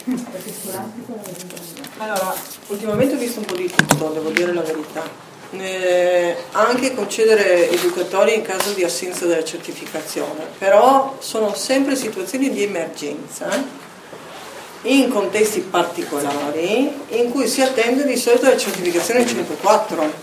Allora, ultimamente ho visto un po' di tutto, devo dire la verità. Anche concedere educatori in caso di assenza della certificazione, però sono sempre situazioni di emergenza, in contesti particolari, in cui si attende di solito la certificazione 104,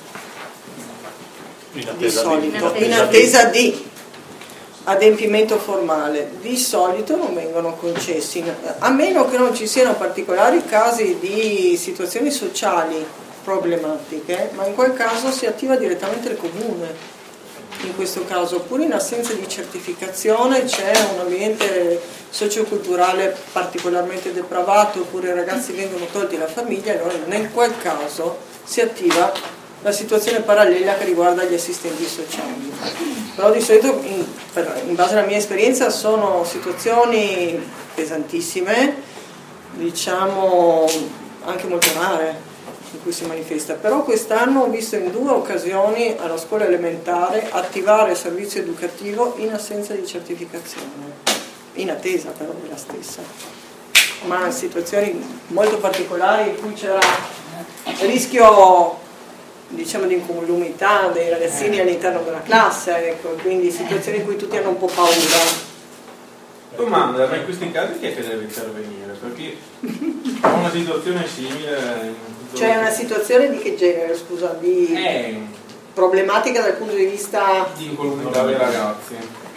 di solito, in attesa di adempimento formale. Di solito non vengono concessi, a meno che non ci siano particolari casi di situazioni sociali problematiche, ma in quel caso si attiva direttamente il comune. In questo caso, oppure in assenza di certificazione, c'è un ambiente socioculturale particolarmente depravato, oppure i ragazzi vengono tolti dalla famiglia, allora in quel caso si attiva la situazione parallela che riguarda gli assistenti sociali. Però di solito, in base alla mia esperienza, sono situazioni pesantissime, diciamo anche molto rare, in cui si manifesta. Però quest'anno ho visto in 2 occasioni alla scuola elementare attivare il servizio educativo in assenza di certificazione, in attesa però della stessa, ma in situazioni molto particolari in cui c'era rischio, diciamo, di incolumità dei ragazzini all'interno della classe, ecco, quindi situazioni in cui tutti hanno un po' paura. Domanda, ma in questi casi chi è che deve intervenire? Perché ho una situazione simile. Cioè una situazione di che genere, scusa? Di problematica dal punto di vista di incolumità dei ragazzi.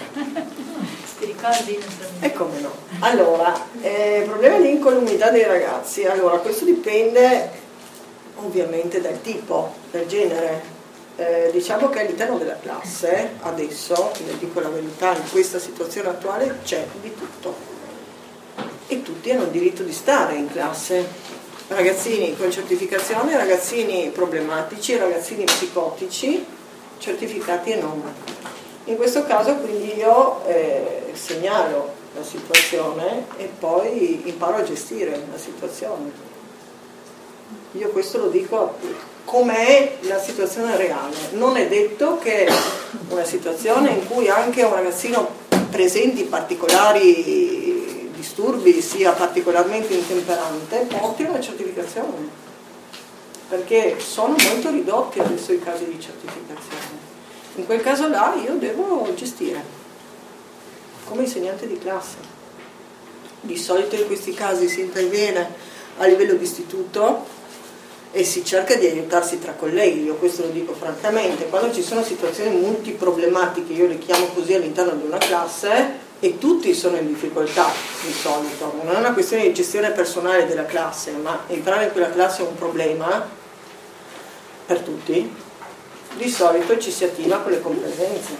E come no? Allora, problema di incolumità dei ragazzi. Allora, questo dipende ovviamente dal tipo, dal genere. Diciamo che all'interno della classe, adesso, ne dico la verità, in questa situazione attuale c'è di tutto. E tutti hanno il diritto di stare in classe. Ragazzini con certificazione, ragazzini problematici, ragazzini psicotici, certificati e non. In questo caso quindi io segnalo la situazione e poi imparo a gestire la situazione. Io questo lo dico com'è la situazione reale. Non è detto che una situazione in cui anche un ragazzino presenti particolari disturbi sia particolarmente intemperante porti una certificazione, perché sono molto ridotti adesso i casi di certificazione. In quel caso là io devo gestire come insegnante di classe. Di solito in questi casi si interviene a livello di istituto e si cerca di aiutarsi tra colleghi. Io questo lo dico francamente, quando ci sono situazioni multiproblematiche, io le chiamo così, all'interno di una classe, e tutti sono in difficoltà di solito, non è una questione di gestione personale della classe, ma entrare in quella classe è un problema per tutti, di solito ci si attiva con le competenze,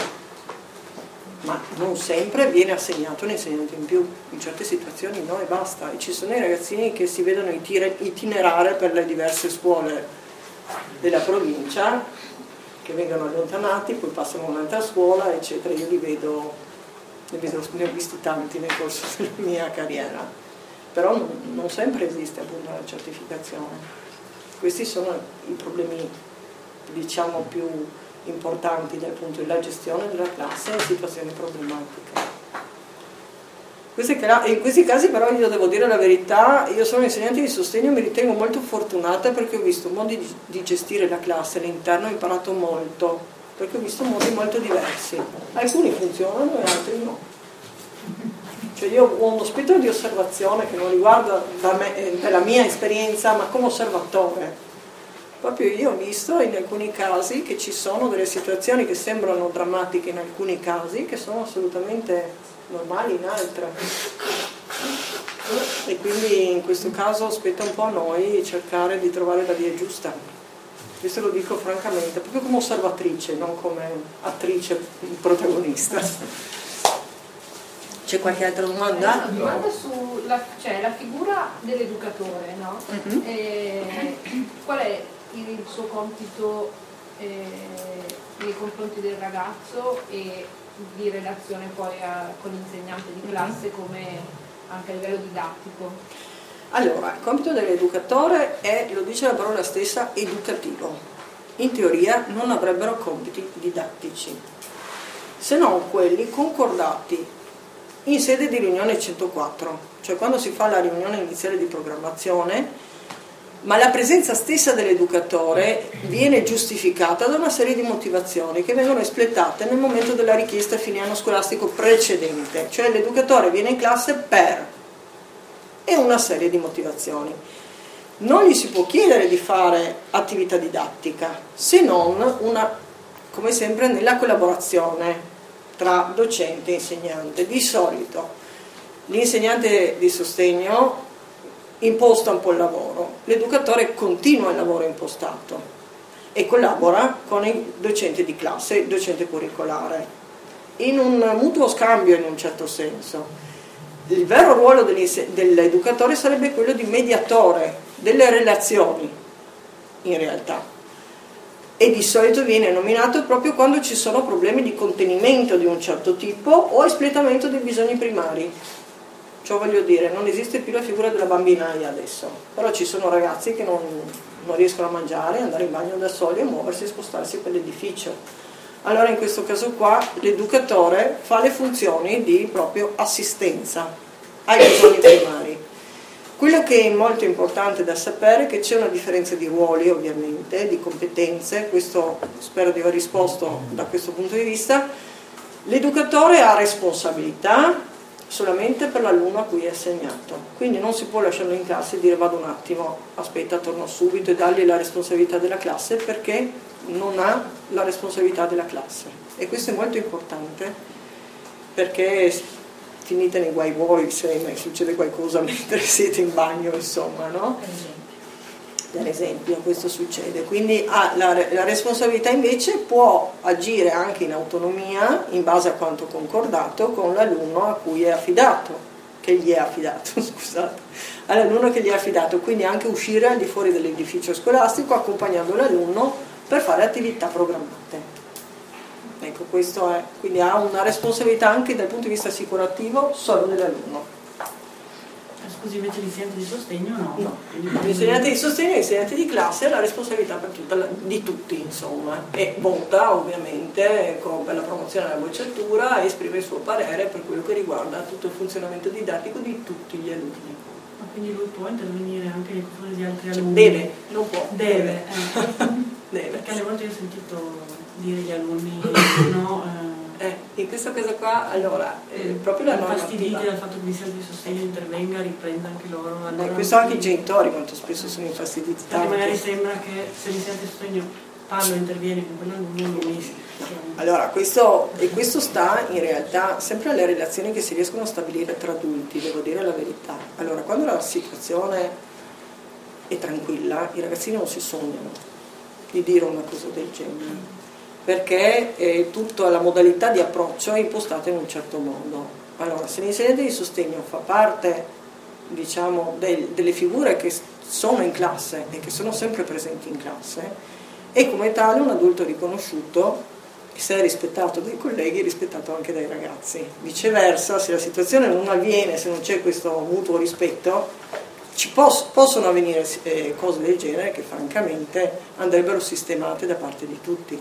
ma non sempre viene assegnato un insegnante in più, in certe situazioni no e basta, e ci sono i ragazzini che si vedono itinerare per le diverse scuole della provincia, che vengono allontanati, poi passano a un'altra scuola, eccetera. Io ne ho visti tanti nel corso della mia carriera, però non sempre esiste appunto la certificazione. Questi sono i problemi, diciamo, più importanti dal punto della gestione della classe in situazioni problematiche. In questi casi però io devo dire la verità, io sono insegnante di sostegno e mi ritengo molto fortunata perché ho visto modi di gestire la classe all'interno, ho imparato molto, perché ho visto modi molto diversi, alcuni funzionano e altri no. Cioè io ho uno spirito di osservazione che non riguarda la mia esperienza, ma come osservatore. Proprio io ho visto in alcuni casi che ci sono delle situazioni che sembrano drammatiche in alcuni casi, che sono assolutamente normali in altri. E quindi in questo caso spetta un po' a noi cercare di trovare la via giusta. Questo lo dico francamente, proprio come osservatrice, non come attrice protagonista. C'è qualche altra domanda? Una domanda sulla figura dell'educatore, no? Qual è il suo compito nei confronti del ragazzo e di relazione poi con l'insegnante di classe, come anche a livello didattico? Allora, il compito dell'educatore è, lo dice la parola stessa, educativo. In teoria non avrebbero compiti didattici, se non quelli concordati in sede di riunione 104, cioè quando si fa la riunione iniziale di programmazione, ma la presenza stessa dell'educatore viene giustificata da una serie di motivazioni che vengono espletate nel momento della richiesta a fine anno scolastico precedente, cioè l'educatore viene in classe per, e una serie di motivazioni. Non gli si può chiedere di fare attività didattica, se non come sempre nella collaborazione tra docente e insegnante. Di solito l'insegnante di sostegno imposta un po' il lavoro, l'educatore continua il lavoro impostato e collabora con i docenti di classe, il docente curricolare, in un mutuo scambio in un certo senso. Il vero ruolo dell'educatore sarebbe quello di mediatore delle relazioni, in realtà, e di solito viene nominato proprio quando ci sono problemi di contenimento di un certo tipo o espletamento dei bisogni primari. Ciò voglio dire, non esiste più la figura della bambinaia adesso, però ci sono ragazzi che non riescono a mangiare, andare in bagno da soli e muoversi e spostarsi per l'edificio. Allora in questo caso qua l'educatore fa le funzioni di proprio assistenza ai bisogni primari. Quello che è molto importante da sapere è che c'è una differenza di ruoli, ovviamente, di competenze. Questo spero di aver risposto da questo punto di vista. L'educatore ha responsabilità solamente per l'alunno a cui è assegnato, quindi non si può lasciarlo in classe e dire vado un attimo, aspetta, torno subito, e dargli la responsabilità della classe, perché non ha la responsabilità della classe. E questo è molto importante, perché finite nei guai voi se mai succede qualcosa mentre siete in bagno, insomma, no? Per esempio questo succede, quindi la responsabilità invece può agire anche in autonomia in base a quanto concordato con l'alunno a cui è affidato, che gli è affidato, scusate, all'alunno che gli è affidato, quindi anche uscire al di fuori dell'edificio scolastico accompagnando l'alunno per fare attività programmate. Ecco, questo è, quindi ha una responsabilità anche dal punto di vista assicurativo solo dell'alunno. Scusi, invece l'insegnante di sostegno no? No, l'insegnante di sostegno e l'insegnante di classe ha la responsabilità di tutti, insomma, e vota ovviamente per la promozione della bocciatura e esprime il suo parere per quello che riguarda tutto il funzionamento didattico di tutti gli alunni. Ma quindi lui può intervenire anche nei confronti di altri alunni? Deve, non può. Deve. Deve. Perché alle volte io ho sentito dire agli alunni no. In questo caso qua, allora, proprio la normativa. Infastiditi dal fatto che l'insegnante di sostegno intervenga, riprenda anche loro. Allora, questo anche i genitori molto spesso sono infastiditi. Perché magari sembra che se l'insegnante di sostegno parla e interviene con quell'alunno, lui. Allora, questo sta in realtà sempre alle relazioni che si riescono a stabilire tra adulti, devo dire la verità. Allora, quando la situazione è tranquilla, i ragazzini non si sognano di dire una cosa del genere, perché tutta la modalità di approccio è impostata in un certo modo. Allora, se l'insegnante di sostegno fa parte, diciamo, delle figure che sono in classe e che sono sempre presenti in classe, è come tale un adulto riconosciuto, che se è rispettato dai colleghi è rispettato anche dai ragazzi. Viceversa, se la situazione non avviene, se non c'è questo mutuo rispetto, possono avvenire cose del genere che francamente andrebbero sistemate da parte di tutti,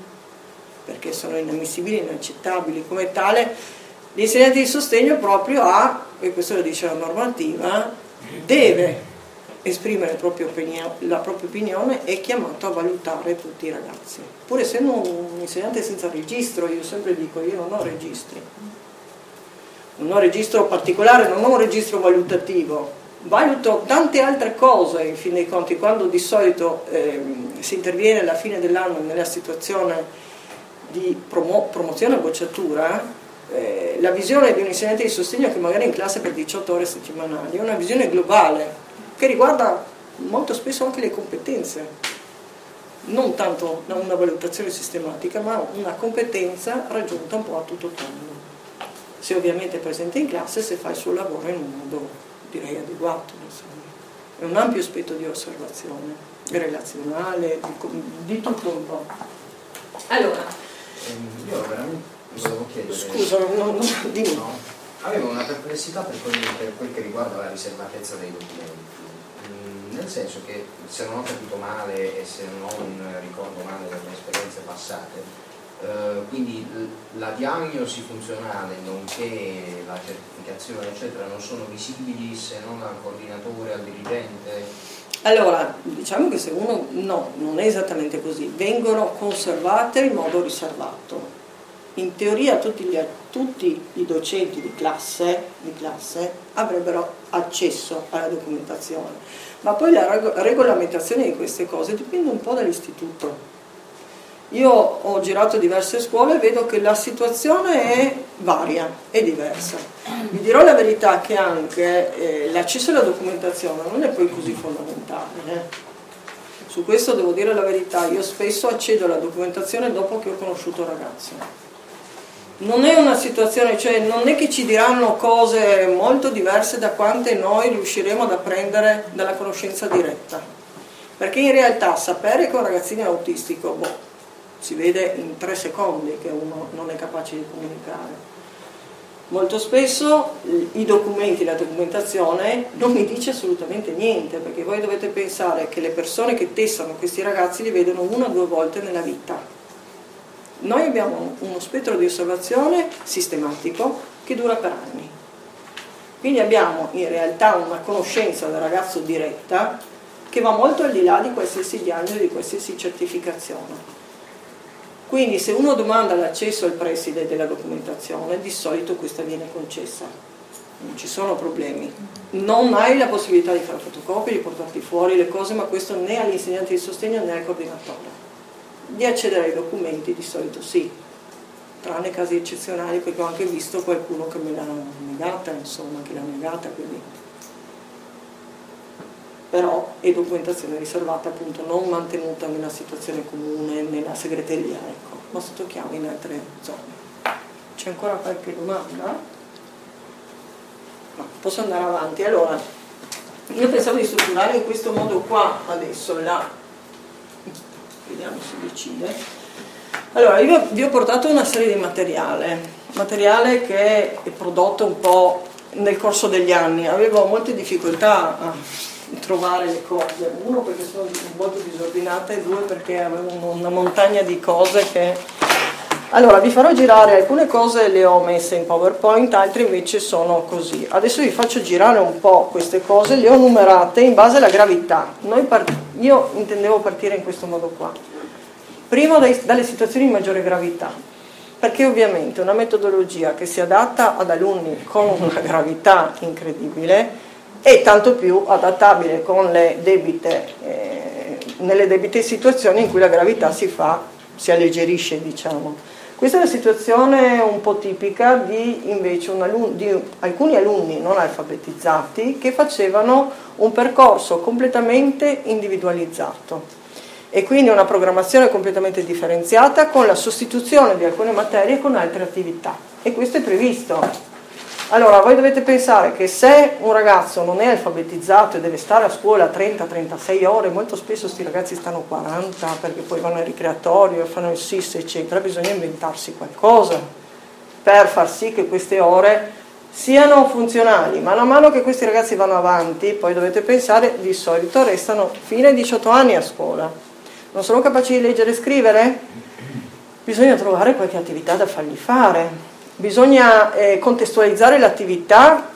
perché sono inammissibili, inaccettabili. Come tale l'insegnante di sostegno proprio e questo lo dice la normativa, deve esprimere la propria opinione, è chiamato a valutare tutti i ragazzi, pur essendo un insegnante senza registro. Io sempre dico, io non ho registri, non ho registro particolare, non ho un registro valutativo, valuto tante altre cose in fin dei conti. Quando di solito si interviene alla fine dell'anno nella situazione di promozione e bocciatura, la visione di un insegnante di sostegno che magari è in classe per 18 ore settimanali è una visione globale che riguarda molto spesso anche le competenze, non tanto una valutazione sistematica, ma una competenza raggiunta un po' a tutto tondo, se ovviamente è presente in classe, se fa il suo lavoro in un modo, direi, adeguato, insomma. È un ampio spettro di osservazione relazionale, di tutto un po'. Allora, io veramente volevo chiedere, scusa, dimmi. No, avevo una perplessità per quel che riguarda la riservatezza dei documenti, nel senso che, se non ho capito male e se non ricordo male delle esperienze passate, quindi la diagnosi funzionale nonché la certificazione eccetera non sono visibili se non al coordinatore, al dirigente? Allora, diciamo che se uno, no, non è esattamente così, vengono conservate in modo riservato. In teoria tutti i docenti di classe avrebbero accesso alla documentazione, ma poi la regolamentazione di queste cose dipende un po' dall'istituto. Io ho girato diverse scuole e vedo che la situazione è varia, è diversa. Vi dirò la verità che anche l'accesso alla documentazione non è poi così fondamentale. Su questo devo dire la verità, io spesso accedo alla documentazione dopo che ho conosciuto il ragazzo. Non è una situazione, cioè non è che ci diranno cose molto diverse da quante noi riusciremo ad apprendere dalla conoscenza diretta. Perché in realtà sapere che un ragazzino è autistico, si vede in 3 secondi che uno non è capace di comunicare. Molto spesso i documenti, la documentazione non mi dice assolutamente niente, perché voi dovete pensare che le persone che testano questi ragazzi li vedono 1 o 2 volte nella vita. Noi abbiamo uno spettro di osservazione sistematico che dura per anni. Quindi abbiamo in realtà una conoscenza del ragazzo diretta che va molto al di là di qualsiasi diagnosi, di qualsiasi certificazione. Quindi se uno domanda l'accesso al preside della documentazione, di solito questa viene concessa, non ci sono problemi. Non hai la possibilità di fare fotocopie, di portarti fuori le cose, ma questo né all'insegnante di sostegno né al coordinatore. Di accedere ai documenti di solito sì, tranne casi eccezionali, perché ho anche visto qualcuno che me l'ha negata, insomma, che l'ha negata, quindi. Però è documentazione riservata, appunto, non mantenuta nella situazione comune, nella segreteria, ecco, ma sotto chiave in altre zone. C'è ancora qualche domanda? No, posso andare avanti. Allora, io pensavo di strutturare in questo modo qua adesso vediamo se decide. Allora, io vi ho portato una serie di materiale che è prodotto un po' nel corso degli anni. Avevo molte difficoltà a trovare le cose, 1 perché sono molto disordinata e 2 perché avevo una montagna di cose che... Allora, vi farò girare alcune cose, le ho messe in PowerPoint, altre invece sono così. Adesso vi faccio girare un po' queste cose, le ho numerate in base alla gravità. Io intendevo partire in questo modo qua. Primo dalle situazioni di maggiore gravità, perché ovviamente una metodologia che si adatta ad alunni con una gravità incredibile è tanto più adattabile con nelle debite situazioni in cui la gravità si alleggerisce, diciamo. Questa è la situazione un po' tipica di alcuni alunni non alfabetizzati che facevano un percorso completamente individualizzato e quindi una programmazione completamente differenziata con la sostituzione di alcune materie con altre attività, e questo è previsto. Allora, voi dovete pensare che se un ragazzo non è alfabetizzato e deve stare a scuola 30-36 ore, molto spesso questi ragazzi stanno 40 perché poi vanno al ricreatorio, fanno il SIS eccetera, bisogna inventarsi qualcosa per far sì che queste ore siano funzionali. Man mano che questi ragazzi vanno avanti, poi dovete pensare, di solito restano fino ai 18 anni a scuola. Non sono capaci di leggere e scrivere? Bisogna trovare qualche attività da fargli fare. Bisogna contestualizzare l'attività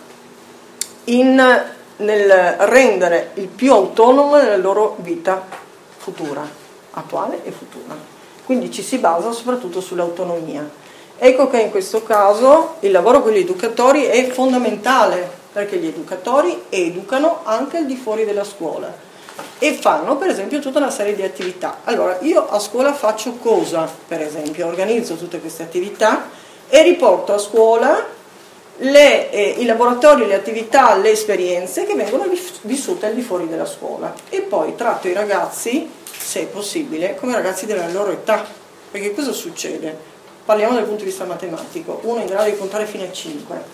nel rendere il più autonomo nella loro vita futura, attuale e futura. Quindi ci si basa soprattutto sull'autonomia. Ecco che in questo caso il lavoro con gli educatori è fondamentale, perché gli educatori educano anche al di fuori della scuola e fanno per esempio tutta una serie di attività. Allora, io a scuola faccio cosa? Per esempio, organizzo tutte queste attività e riporto a scuola i laboratori, le attività, le esperienze che vengono vissute al di fuori della scuola, e poi tratto i ragazzi, se è possibile, come ragazzi della loro età. Perché cosa succede? Parliamo dal punto di vista matematico. Uno è in grado di contare fino a 5.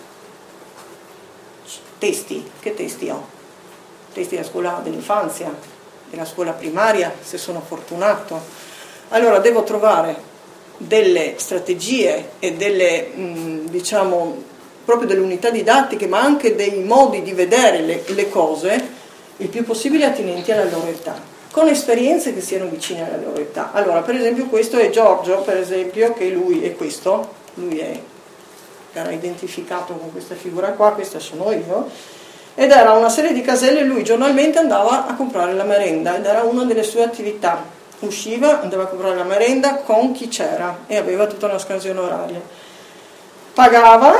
Testi, che testi ho? Testi della scuola dell'infanzia, della scuola primaria, se sono fortunato. Allora devo trovare delle strategie e delle, proprio delle unità didattiche, ma anche dei modi di vedere le cose il più possibile attinenti alla loro età. con esperienze che siano vicine alla loro età. Allora, per esempio, questo è Giorgio, per esempio, che lui è questo, era identificato con questa figura qua, questa sono io, ed era una serie di caselle, lui giornalmente andava a comprare la merenda ed era una delle sue attività. Usciva, andava a comprare la merenda con chi c'era e aveva tutta una scansione oraria. Pagava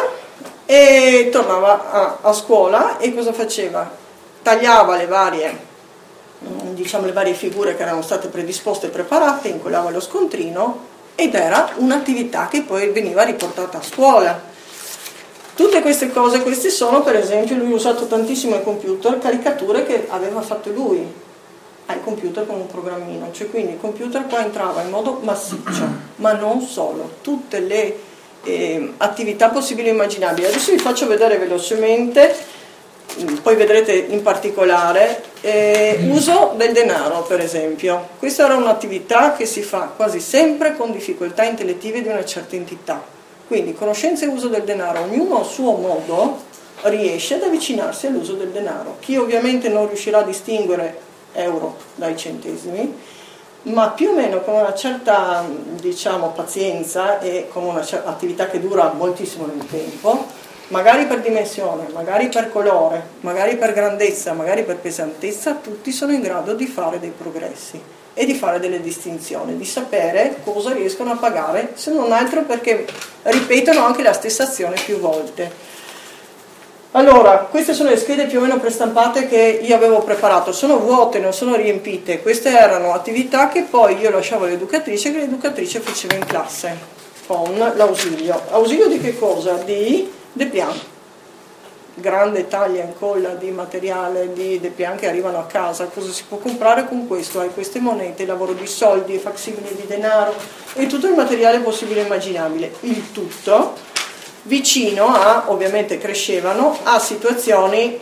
e tornava a scuola e cosa faceva? Tagliava le varie figure che erano state predisposte e preparate, incollava lo scontrino ed era un'attività che poi veniva riportata a scuola. Tutte queste cose, questi sono, per esempio, lui ha usato tantissimo il computer, caricature che aveva fatto lui al computer con un programmino, cioè quindi il computer qua entrava in modo massiccio, ma non solo, tutte le attività possibili e immaginabili. Adesso vi faccio vedere velocemente, poi vedrete in particolare, uso del denaro, per esempio. Questa era un'attività che si fa quasi sempre con difficoltà intellettive di una certa entità. Quindi conoscenza e uso del denaro, ognuno a suo modo riesce ad avvicinarsi all'uso del denaro. Chi ovviamente non riuscirà a distinguere euro dai centesimi, ma più o meno con una certa pazienza e con una attività che dura moltissimo nel tempo, magari per dimensione, magari per colore, magari per grandezza, magari per pesantezza, tutti sono in grado di fare dei progressi e di fare delle distinzioni, di sapere cosa riescono a pagare, se non altro perché ripetono anche la stessa azione più volte. Allora, queste sono le schede più o meno prestampate che io avevo preparato, sono vuote, non sono riempite, queste erano attività che poi io lasciavo all'educatrice, che l'educatrice faceva in classe con l'ausilio. Ausilio di che cosa? Di dépliant, grande taglia e incolla di materiale di dépliant che arrivano a casa. Cosa si può comprare con questo? Hai queste monete, lavoro di soldi, facsimili di denaro e tutto il materiale possibile e immaginabile, il tutto vicino a, ovviamente crescevano, a situazioni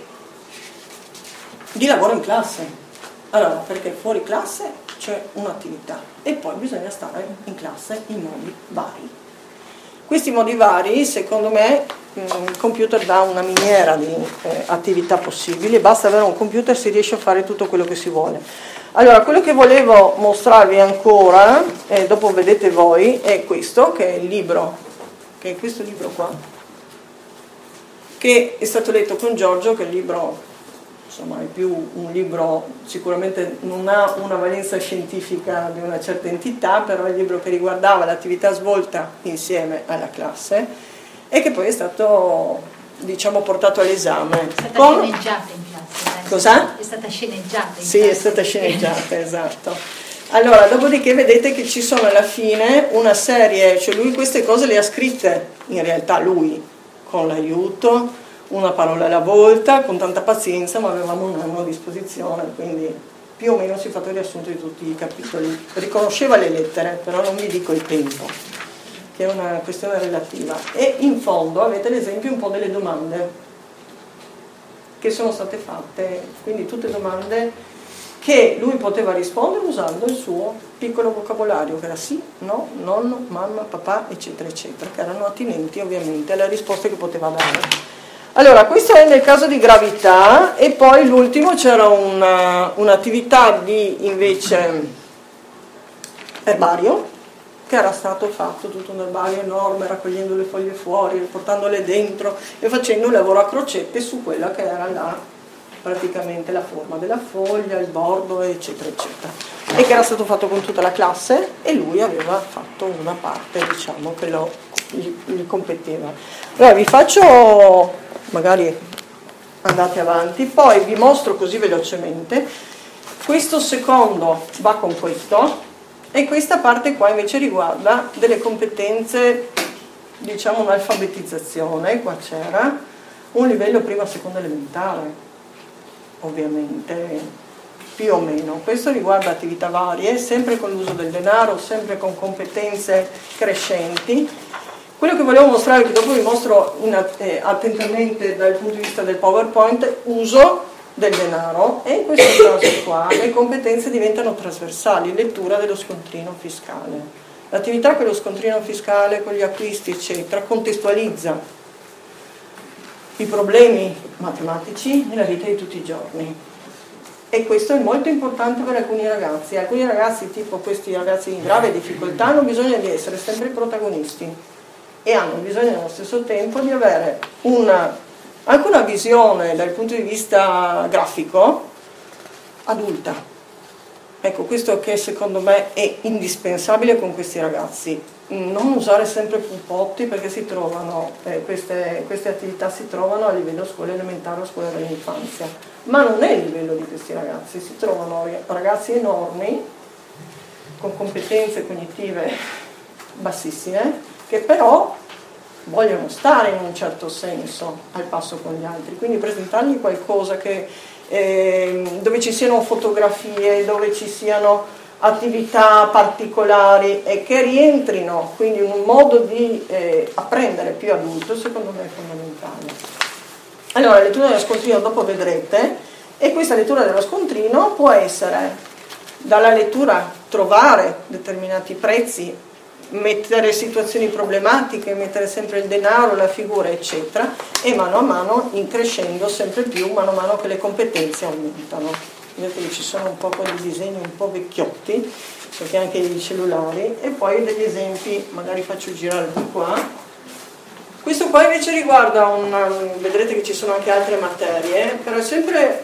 di lavoro in classe. Allora, perché fuori classe c'è un'attività e poi bisogna stare in classe in modi vari. Questi modi vari, secondo me, il computer dà una miniera di attività possibili, basta avere un computer e si riesce a fare tutto quello che si vuole. Allora, quello che volevo mostrarvi ancora, e dopo vedete voi, è questo, che è il libro, che è questo libro qua, che è stato letto con Giorgio, che è il libro, insomma, è più un libro, sicuramente non ha una valenza scientifica di una certa entità, però è il libro che riguardava l'attività svolta insieme alla classe e che poi è stato, portato all'esame. È stata sceneggiata in classe. Cosa? È stata sceneggiata in classe. Sì, è stata sceneggiata, esatto. Allora, dopodiché vedete che ci sono alla fine una serie, cioè lui queste cose le ha scritte, in realtà lui, con l'aiuto, una parola alla volta, con tanta pazienza, ma avevamo un anno a disposizione, quindi più o meno si è fatto il riassunto di tutti i capitoli. Riconosceva le lettere, però non vi dico il tempo, che è una questione relativa. E in fondo avete l'esempio un po' delle domande che sono state fatte, quindi tutte domande che lui poteva rispondere usando il suo piccolo vocabolario, che era sì, no, nonno, mamma, papà, eccetera, eccetera, che erano attinenti ovviamente alle risposte che poteva dare. Allora, questo è nel caso di gravità, e poi l'ultimo c'era un'attività di invece erbario, che era stato fatto tutto un erbario enorme, raccogliendo le foglie fuori, portandole dentro e facendo un lavoro a crocette su quella che era praticamente la forma della foglia, il bordo, eccetera, eccetera, e che era stato fatto con tutta la classe e lui aveva fatto una parte, che gli competeva. Allora vi faccio, magari andate avanti, poi vi mostro così velocemente, questo secondo va con questo e questa parte qua invece riguarda delle competenze, un'alfabetizzazione. Qua c'era un livello prima seconda elementare, ovviamente, più o meno. Questo riguarda attività varie, sempre con l'uso del denaro, sempre con competenze crescenti. Quello che volevo mostrare, che dopo vi mostro attentamente dal punto di vista del PowerPoint, uso del denaro, e in questo caso qua le competenze diventano trasversali, lettura dello scontrino fiscale. L'attività con lo scontrino fiscale, con gli acquisti, eccetera, contestualizza i problemi matematici nella vita di tutti i giorni. E questo è molto importante per alcuni ragazzi. Alcuni ragazzi, tipo questi ragazzi in grave difficoltà, hanno bisogno di essere sempre protagonisti e hanno bisogno allo stesso tempo di avere anche una visione dal punto di vista grafico adulta. Ecco, questo che secondo me è indispensabile con questi ragazzi. Non usare sempre pupotti, perché si trovano, queste attività si trovano a livello scuola elementare o scuola dell'infanzia, ma non è il livello di questi ragazzi. Si trovano ragazzi enormi con competenze cognitive bassissime che però vogliono stare in un certo senso al passo con gli altri, quindi presentargli qualcosa dove ci siano fotografie, dove ci siano attività particolari e che rientrino quindi in un modo di apprendere più adulto, secondo me è fondamentale. Allora, la lettura dello scontrino dopo vedrete, e questa lettura dello scontrino può essere dalla lettura trovare determinati prezzi, mettere situazioni problematiche, mettere sempre il denaro, la figura eccetera, e mano a mano increscendo sempre più, mano a mano che le competenze aumentano. Vedete che ci sono un po' di disegni un po' vecchiotti, perché anche i cellulari, e poi degli esempi, magari faccio girare di qua. Questo qua invece riguarda vedrete che ci sono anche altre materie, però è sempre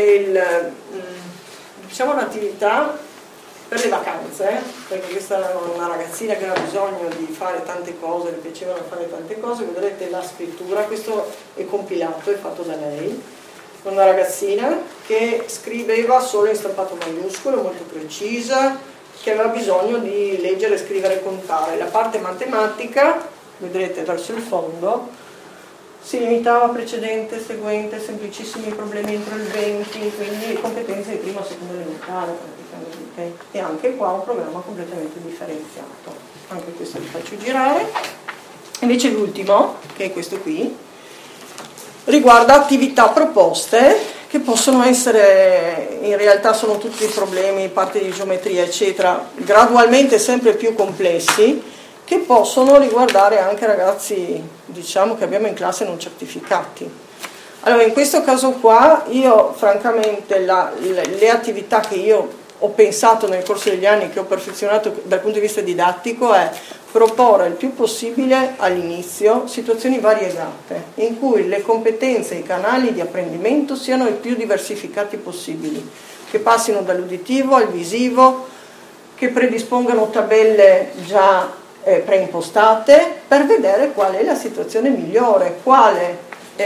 un'attività per le vacanze, perché questa era una ragazzina che aveva bisogno di fare tante cose, le piacevano fare tante cose. Vedrete la scrittura, questo è compilato, è fatto da lei, una ragazzina che scriveva solo in stampato maiuscolo, molto precisa, che aveva bisogno di leggere, scrivere e contare. La parte matematica, vedrete verso il fondo, si limitava a precedente, seguente, semplicissimi problemi entro il 20, quindi competenze di prima e seconda elementare praticamente. E anche qua un programma completamente differenziato. Anche questo vi faccio girare. Invece l'ultimo, che è questo qui, riguarda attività proposte che possono essere, in realtà sono tutti problemi, parte di geometria eccetera, gradualmente sempre più complessi, che possono riguardare anche ragazzi, diciamo, che abbiamo in classe non certificati. Allora, in questo caso qua, io francamente le attività che io ho pensato nel corso degli anni, che ho perfezionato dal punto di vista didattico, è proporre il più possibile all'inizio situazioni variegate, in cui le competenze e i canali di apprendimento siano il più diversificati possibili, che passino dall'uditivo al visivo, che predispongano tabelle già preimpostate per vedere qual è la situazione migliore, quale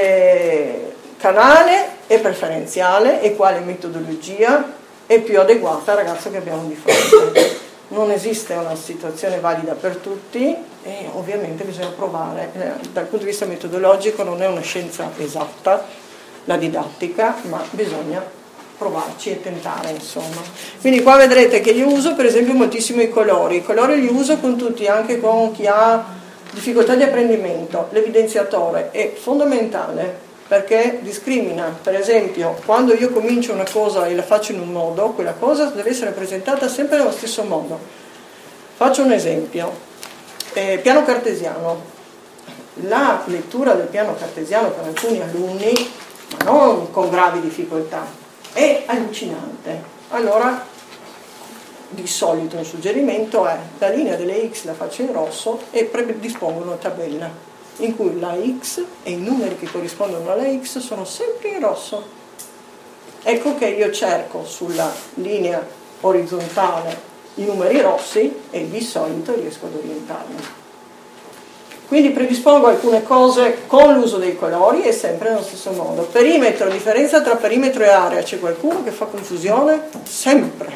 canale è preferenziale e quale metodologia è più adeguata al ragazzo che abbiamo di fronte. Non esiste una situazione valida per tutti e ovviamente bisogna provare. Dal punto di vista metodologico non è una scienza esatta la didattica, ma bisogna provarci e tentare, insomma. Quindi qua vedrete che io uso per esempio moltissimo i colori li uso con tutti, anche con chi ha difficoltà di apprendimento. L'evidenziatore è fondamentale perché discrimina, per esempio, quando io comincio una cosa e la faccio in un modo, quella cosa deve essere presentata sempre nello stesso modo. Faccio un esempio, piano cartesiano. La lettura del piano cartesiano per alcuni alunni, ma non con gravi difficoltà, è allucinante. Allora, di solito il suggerimento è: la linea delle X la faccio in rosso e predispongo una tabella in cui la X e i numeri che corrispondono alla X sono sempre in rosso. Ecco che io cerco sulla linea orizzontale i numeri rossi e di solito riesco ad orientarmi. Quindi predispongo alcune cose con l'uso dei colori e sempre nello stesso modo. Perimetro, differenza tra perimetro e area. C'è qualcuno che fa confusione? Sempre,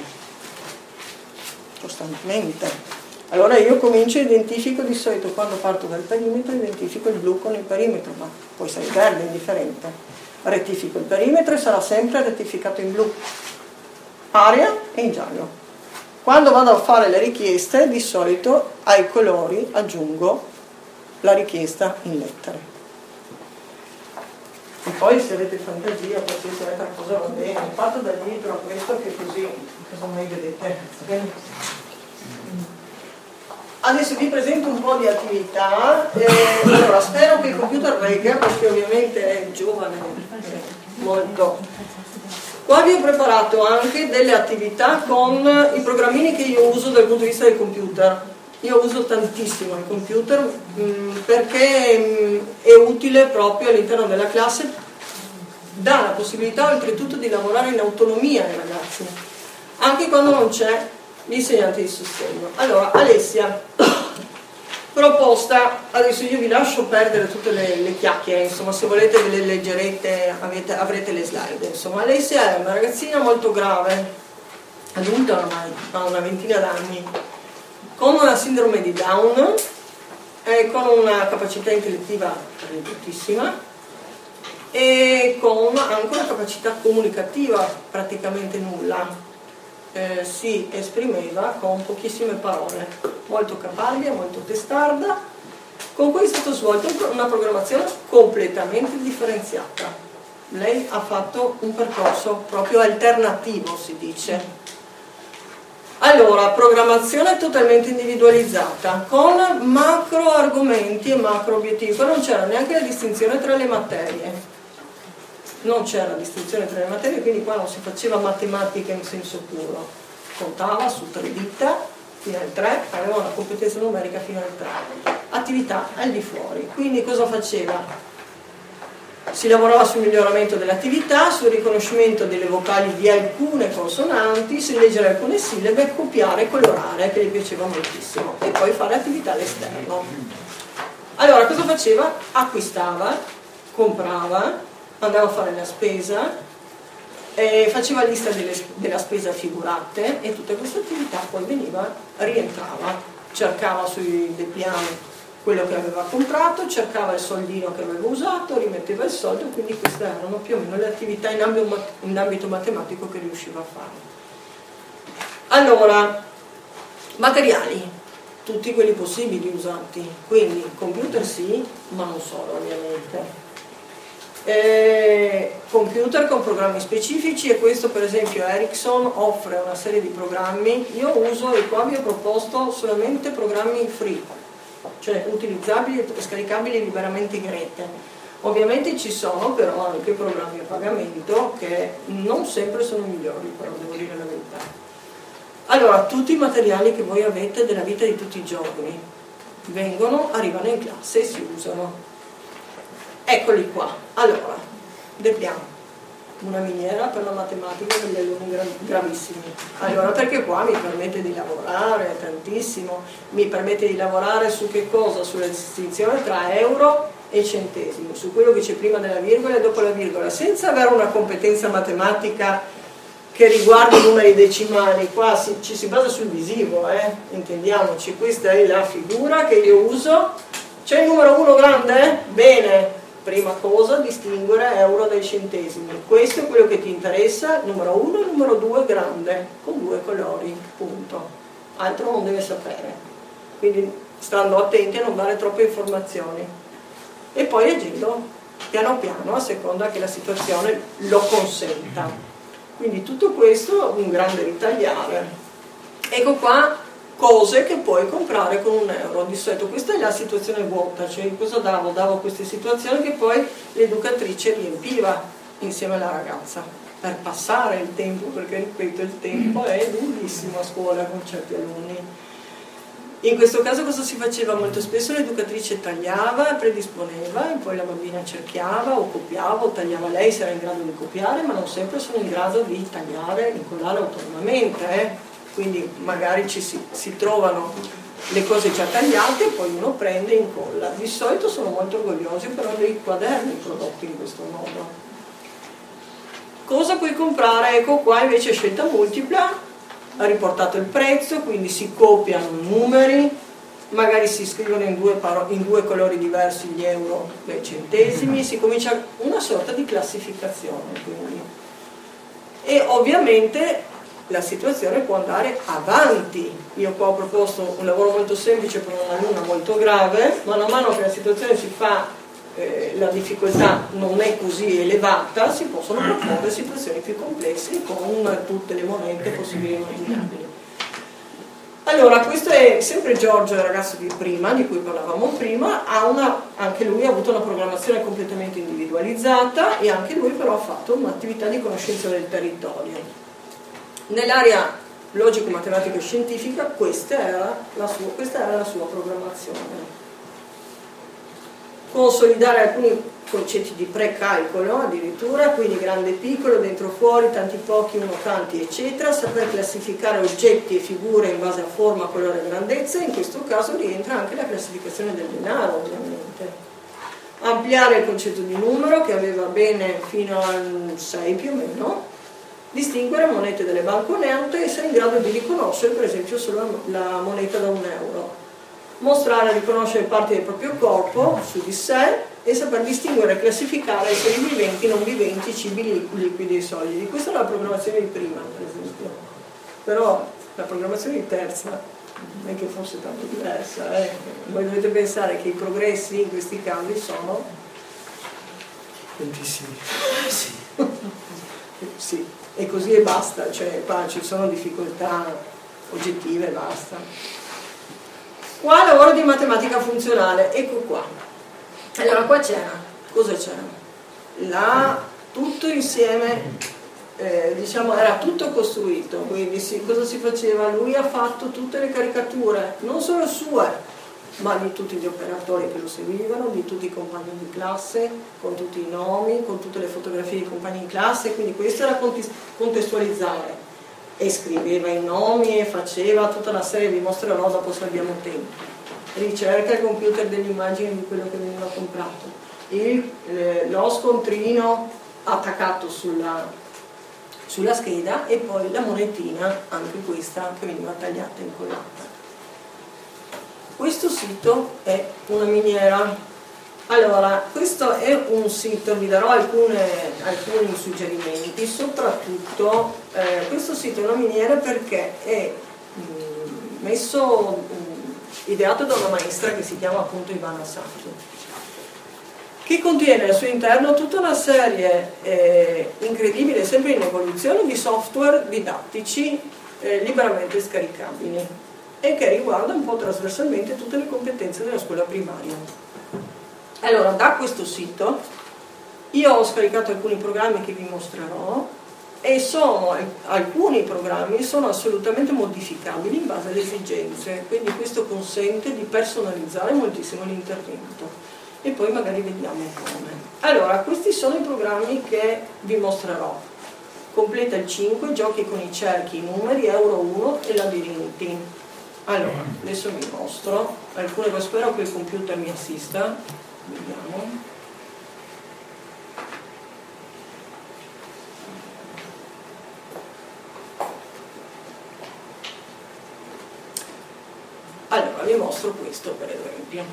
costantemente. Allora io comincio e identifico, di solito quando parto dal perimetro identifico il blu con il perimetro, ma può essere il verde, indifferente. Rettifico il perimetro e sarà sempre rettificato in blu, area e in giallo. Quando vado a fare le richieste, di solito ai colori aggiungo la richiesta in lettere. E poi se avete fantasia, qualsiasi altra cosa va bene. Parto dal libro questo che così cosa mai vedete. Adesso vi presento un po' di attività. Allora, spero che il computer regga, perché ovviamente è giovane, molto Qua vi ho preparato anche delle attività con i programmini che io uso dal punto di vista del computer. Io uso tantissimo il computer perché è utile proprio all'interno della classe, dà la possibilità oltretutto di lavorare in autonomia ai ragazzi, anche quando non c'è l'insegnante di sostegno. Allora, Alessia, proposta, adesso io vi lascio perdere tutte le chiacchiere, insomma, se volete ve le leggerete, avrete le slide. Insomma, Alessia è una ragazzina molto grave, adulta ormai, ha una ventina d'anni, con una sindrome di Down e con una capacità intellettiva ridottissima e con anche una capacità comunicativa praticamente nulla. Si esprimeva con pochissime parole, molto caparbia, molto testarda. Con cui è stato svolto una programmazione completamente differenziata. Lei ha fatto un percorso proprio alternativo, si dice. Allora, programmazione totalmente individualizzata, con macro argomenti e macro obiettivi. Qua non c'era neanche la distinzione tra le materie. Non c'era distinzione tra le materie, quindi qua non si faceva matematica in senso puro. Contava su 3 dita fino al 3, aveva una competenza numerica fino al 3. Attività al di fuori. Quindi cosa faceva? Si lavorava sul miglioramento dell'attività, sul riconoscimento delle vocali di alcune consonanti, sul leggere alcune sillabe, copiare e colorare, che gli piaceva moltissimo, e poi fare attività all'esterno. Allora, cosa faceva? Acquistava, comprava, andava a fare la spesa, faceva lista della spesa figurate e tutta questa attività poi rientrava, cercava sui dépliant quello che aveva comprato, cercava il soldino che aveva usato, rimetteva il soldo, quindi queste erano più o meno le attività in ambito matematico che riusciva a fare. Allora, materiali, tutti quelli possibili usati, quindi computer sì, ma non solo ovviamente. Computer con programmi specifici, e questo per esempio Ericsson offre una serie di programmi. Io uso, e qua vi ho proposto solamente programmi free, cioè utilizzabili e scaricabili liberamente in rete. Ovviamente ci sono però anche programmi a pagamento che non sempre sono migliori, però devo dire la verità. Allora, tutti i materiali che voi avete della vita di tutti i giorni arrivano in classe e si usano. Eccoli qua. Allora, abbiamo una miniera per la matematica degli alunni gravissimi. Allora, perché qua mi permette di lavorare tantissimo, mi permette di lavorare su che cosa? Sulla distinzione tra euro e centesimi, su quello che c'è prima della virgola e dopo la virgola, senza avere una competenza matematica che riguardi i numeri decimali. Qua ci si basa sul visivo, intendiamoci. Questa è la figura che io uso. C'è il numero 1 grande? Bene. Prima cosa, distinguere euro dai centesimi. Questo è quello che ti interessa, numero 1 e numero 2 grande, con 2 colori, punto. Altro non deve sapere. Quindi stando attenti a non dare troppe informazioni. E poi leggendo piano piano, a seconda che la situazione lo consenta. Quindi tutto questo, un grande ritagliare. Ecco qua cose che puoi comprare con €1. Di solito questa è la situazione vuota, cioè cosa davo? Davo queste situazioni che poi l'educatrice riempiva insieme alla ragazza per passare il tempo, perché ripeto, il tempo è lunghissimo a scuola con certi alunni. In questo caso cosa si faceva? Molto spesso l'educatrice tagliava, predisponeva, e poi la bambina cerchiava o copiava o tagliava lei se era in grado di copiare, ma non sempre sono in grado di tagliare, incollare autonomamente, Quindi magari si trovano le cose già tagliate e poi uno prende e incolla. Di solito sono molto orgogliosi però dei quaderni prodotti in questo modo. Cosa puoi comprare? Ecco qua invece scelta multipla, ha riportato il prezzo, quindi si copiano i numeri, magari si scrivono in due colori diversi gli euro dai centesimi, si comincia una sorta di classificazione. Quindi. E ovviamente la situazione può andare avanti. Io qua ho proposto un lavoro molto semplice per un'alunna molto grave, man mano che la situazione si fa, la difficoltà non è così elevata, si possono proporre situazioni più complesse con tutte le monete possibili e immaginabili. Allora, questo è sempre Giorgio, il ragazzo di prima, di cui parlavamo prima, anche lui ha avuto una programmazione completamente individualizzata e anche lui però ha fatto un'attività di conoscenza del territorio. Nell'area logico-matematica e scientifica questa era la sua programmazione. Consolidare alcuni concetti di precalcolo addirittura, quindi grande e piccolo, dentro fuori, tanti pochi, uno tanti eccetera, saper classificare oggetti e figure in base a forma, colore e grandezza, in questo caso rientra anche la classificazione del denaro ovviamente. Ampliare il concetto di numero che aveva bene fino al 6 più o meno, distinguere monete dalle banconote, essere in grado di riconoscere per esempio solo la moneta da €1, mostrare e riconoscere parti del proprio corpo su di sé e saper distinguere e classificare esseri viventi, non viventi, cibi liquidi e solidi. Questa è la programmazione di prima, per esempio. Però la programmazione di terza non è che fosse tanto diversa. Voi dovete pensare che i progressi in questi campi sono tantissimi. Sì. Sì. E così e basta, cioè qua ci sono difficoltà oggettive e basta. Qua lavoro di matematica funzionale, ecco qua. Allora qua c'era, cosa c'era? Tutto insieme, diciamo, era tutto costruito, quindi cosa si faceva? Lui ha fatto tutte le caricature, non solo sue, ma di tutti gli operatori che lo seguivano, di tutti i compagni di classe, con tutti i nomi, con tutte le fotografie dei compagni di classe, quindi questo era contestualizzare. E scriveva i nomi e faceva tutta una serie, vi mostrerò dopo se abbiamo tempo. Ricerca il computer delle immagini di quello che veniva comprato, lo scontrino attaccato sulla scheda e poi la monetina, anche questa, che veniva tagliata e incollata. Questo sito è una miniera. Allora, questo è un sito, vi darò alcuni suggerimenti, soprattutto questo sito è una miniera perché è ideato da una maestra che si chiama appunto Ivana Sacchi, che contiene al suo interno tutta una serie incredibile, sempre in evoluzione, di software didattici liberamente scaricabili e che riguarda un po' trasversalmente tutte le competenze della scuola primaria. Allora, da questo sito io ho scaricato alcuni programmi che vi mostrerò e alcuni programmi sono assolutamente modificabili in base alle esigenze, quindi questo consente di personalizzare moltissimo l'intervento e poi magari vediamo come. Allora, questi sono i programmi che vi mostrerò. Completa il 5, giochi con i cerchi, i numeri, Euro 1 e labirinti. Allora, adesso vi mostro alcune, spero che il computer mi assista. Vediamo. Allora, vi mostro questo per esempio.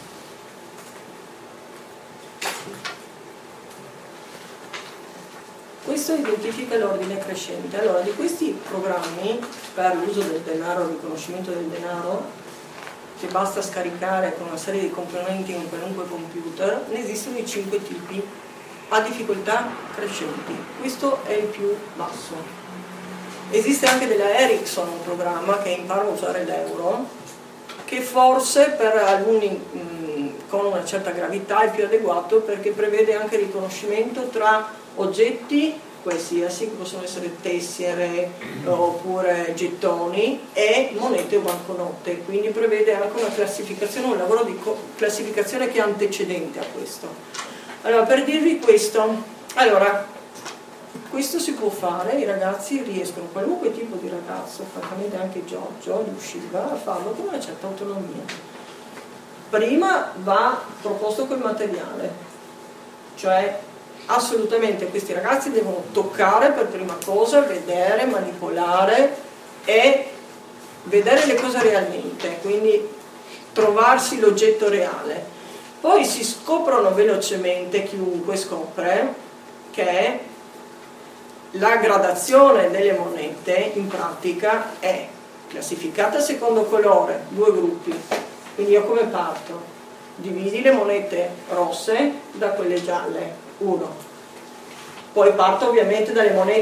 Questo identifica l'ordine crescente. Allora, di questi programmi per l'uso del denaro, il riconoscimento del denaro, che basta scaricare con una serie di componenti in qualunque computer, ne esistono di 5 tipi a difficoltà crescenti. Questo è il più basso. Esiste anche della Ericsson un programma che impara a usare l'euro, che forse per alunni con una certa gravità è più adeguato perché prevede anche il riconoscimento tra oggetti qualsiasi, che possono essere tessere oppure gettoni, e monete o banconote, quindi prevede anche una classificazione, un lavoro di classificazione che è antecedente a questo. Allora, per dirvi questo, allora, questo si può fare, i ragazzi riescono, qualunque tipo di ragazzo, francamente anche Giorgio riusciva a farlo con una certa autonomia. Prima va proposto quel materiale, cioè assolutamente questi ragazzi devono toccare per prima cosa, vedere, manipolare e vedere le cose realmente, quindi trovarsi l'oggetto reale. Poi si scoprono velocemente, chiunque scopre, che la gradazione delle monete in pratica è classificata secondo colore, 2 gruppi. Quindi io come parto? Dividi le monete rosse da quelle gialle, 1. Poi parto ovviamente dalle monete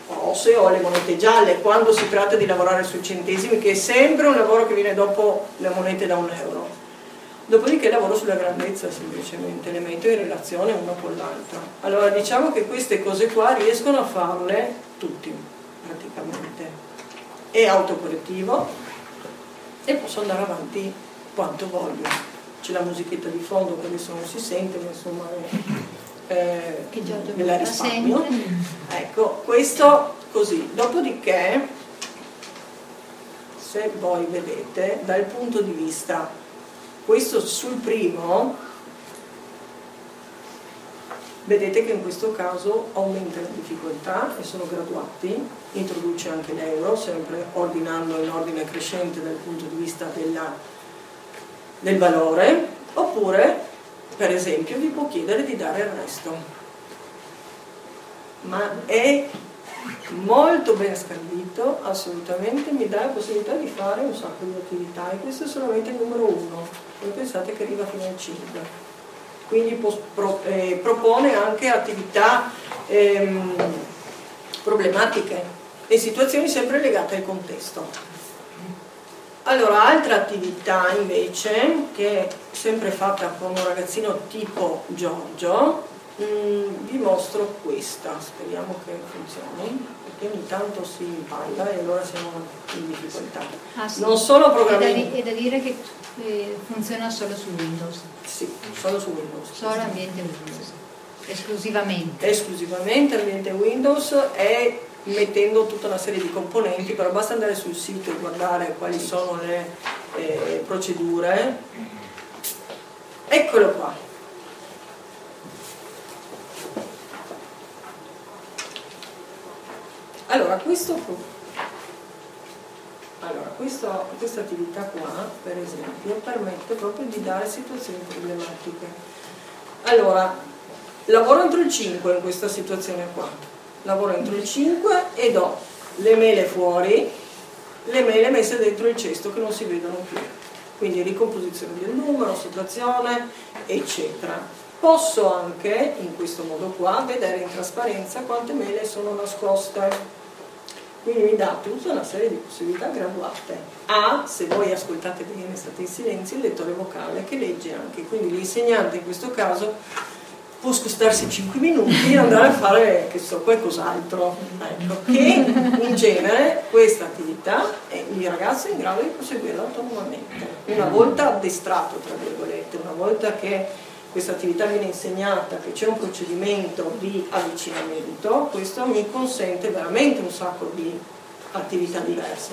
o se ho le monete gialle, quando si tratta di lavorare sui centesimi, che è sempre un lavoro che viene dopo le monete da €1. Dopodiché lavoro sulla grandezza, semplicemente le metto in relazione una con l'altra. Allora diciamo che queste cose qua riescono a farle tutti praticamente. È autocorrettivo e posso andare avanti quanto voglio. C'è la musichetta di fondo che adesso non si sente, ma insomma me la risparmio. Ecco, questo così. Dopodiché, se voi vedete dal punto di vista, questo sul primo, vedete che in questo caso aumenta la difficoltà e sono graduati, introduce anche l'euro, sempre ordinando in ordine crescente dal punto di vista del valore, oppure per esempio vi può chiedere di dare il resto, ma è molto ben scandito, assolutamente, mi dà la possibilità di fare un sacco di attività e questo è solamente il numero 1, voi pensate che arriva fino al 5, quindi propone anche attività problematiche e situazioni sempre legate al contesto. Allora, altra attività invece, che è sempre fatta con un ragazzino tipo Giorgio, vi mostro questa, speriamo che funzioni, perché ogni tanto si impalla e allora siamo in difficoltà. Sì. Non sono programmi. È da dire che funziona solo su Windows. Sì, solo su Windows. Solo ambiente Windows. Esclusivamente. Esclusivamente ambiente Windows e mettendo tutta una serie di componenti, però basta andare sul sito e guardare quali sono le procedure. Eccolo qua. Allora, questa attività qua, per esempio, permette proprio di dare situazioni problematiche. Allora, lavoro entro il 5 in questa situazione qua. Lavoro entro il 5 e do le mele fuori, le mele messe dentro il cesto che non si vedono più. Quindi ricomposizione del numero, sottrazione, eccetera. Posso anche, in questo modo qua, vedere in trasparenza quante mele sono nascoste. Quindi mi dà tutta una serie di possibilità graduate. Se voi ascoltate bene, state in silenzio, il lettore vocale che legge anche. Quindi l'insegnante in questo caso può spostarsi 5 minuti e andare a fare, che so, qualcos'altro. Ecco, che in genere questa attività il ragazzo è in grado di proseguirla autonomamente. Una volta addestrato, tra virgolette, una volta che questa attività viene insegnata, che c'è un procedimento di avvicinamento, questo mi consente veramente un sacco di attività diverse.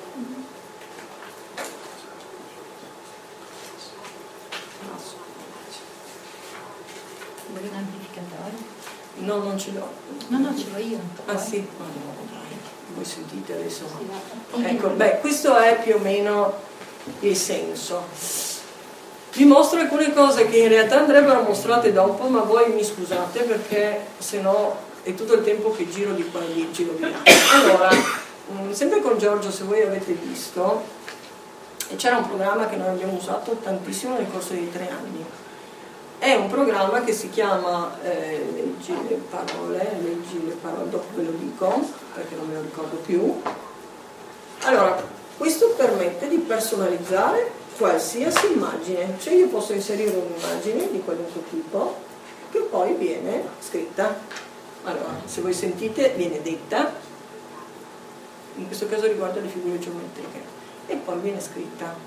Vuoi un amplificatore? No, non ce l'ho. No, ce l'ho io. Ah sì? Ma no, dai, voi sentite adesso. Ecco, beh, questo è più o meno il senso. Vi mostro alcune cose che in realtà andrebbero mostrate dopo, ma voi mi scusate perché sennò è tutto il tempo che giro di qua e lì, giro di là. Allora, sempre con Giorgio, se voi avete visto, c'era un programma che noi abbiamo usato tantissimo nel corso dei 3 anni. È un programma che si chiama Leggi le parole, dopo ve lo dico perché non me lo ricordo più. Allora, questo permette di personalizzare qualsiasi immagine, cioè io posso inserire un'immagine di qualunque tipo che poi viene scritta. Allora, se voi sentite, viene detta, in questo caso riguarda le figure geometriche, e poi viene scritta.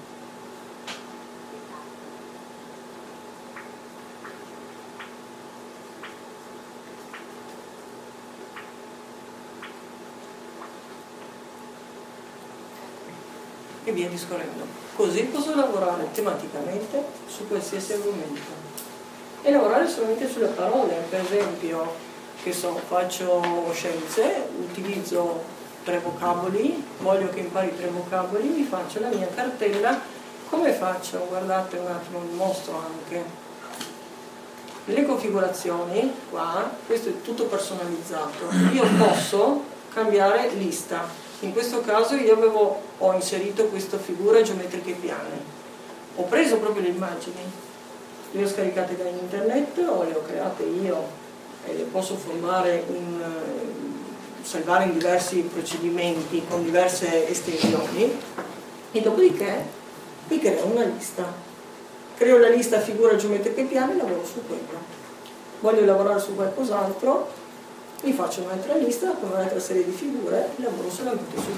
E via discorrendo. Così posso lavorare tematicamente su qualsiasi argomento e lavorare solamente sulle parole. Per esempio, che so, faccio scienze, utilizzo 3 vocaboli, voglio che impari 3 vocaboli, mi faccio la mia cartella. Come faccio? Guardate un attimo, vi mostro anche le configurazioni qua. Questo è tutto personalizzato. Io posso cambiare lista. In questo caso io ho inserito questa figura geometriche piane. Ho preso proprio le immagini, le ho scaricate da internet o le ho create io e le posso formare in salvare in diversi procedimenti con diverse estensioni, e dopodiché mi creo una lista. Creo la lista figura geometrica e piani e lavoro su quello. Voglio lavorare su qualcos'altro, mi faccio un'altra lista con un'altra serie di figure e lavoro solamente su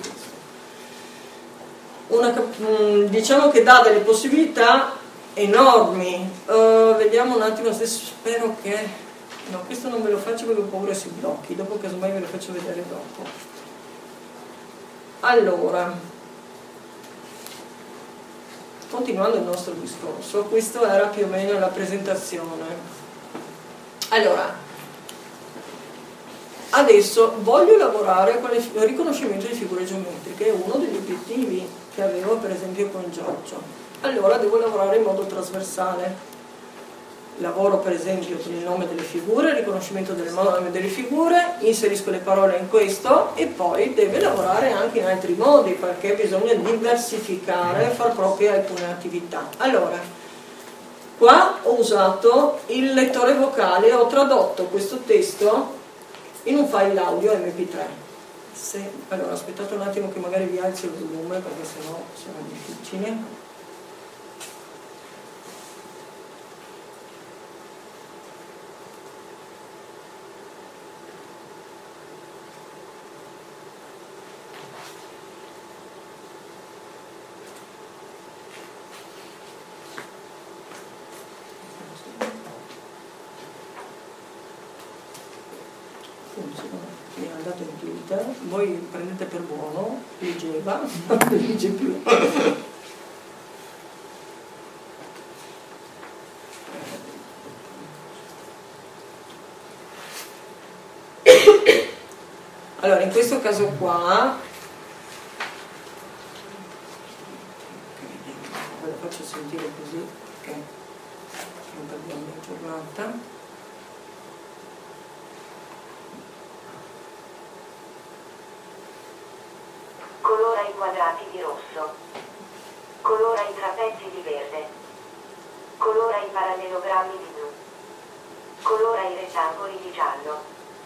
questo. Diciamo che dà delle possibilità enormi. Vediamo un attimo se spero che... No, questo non ve lo faccio perché ho paura sui blocchi, dopo casomai ve lo faccio vedere dopo. Allora, continuando il nostro discorso, questo era più o meno la presentazione. Allora, adesso voglio lavorare con il riconoscimento di figure geometriche, è uno degli obiettivi che avevo per esempio con Giorgio. Allora devo lavorare in modo trasversale. Lavoro per esempio con il nome delle figure, il riconoscimento del nome delle figure, inserisco le parole in questo e poi deve lavorare anche in altri modi perché bisogna diversificare, far proprie alcune attività. Allora, qua ho usato il lettore vocale, ho tradotto questo testo in un file audio MP3. Allora aspettate un attimo che magari vi alzo il volume perché sennò sarà difficile. Mi è andato in Twitter, voi prendete per buono, leggeva, non legge più. Allora, in questo caso qua, ve la faccio sentire così, che non perdiamo la giornata. Colora i quadrati di rosso. Colora i trapezi di verde. Colora i parallelogrammi di blu. Colora i rettangoli di giallo.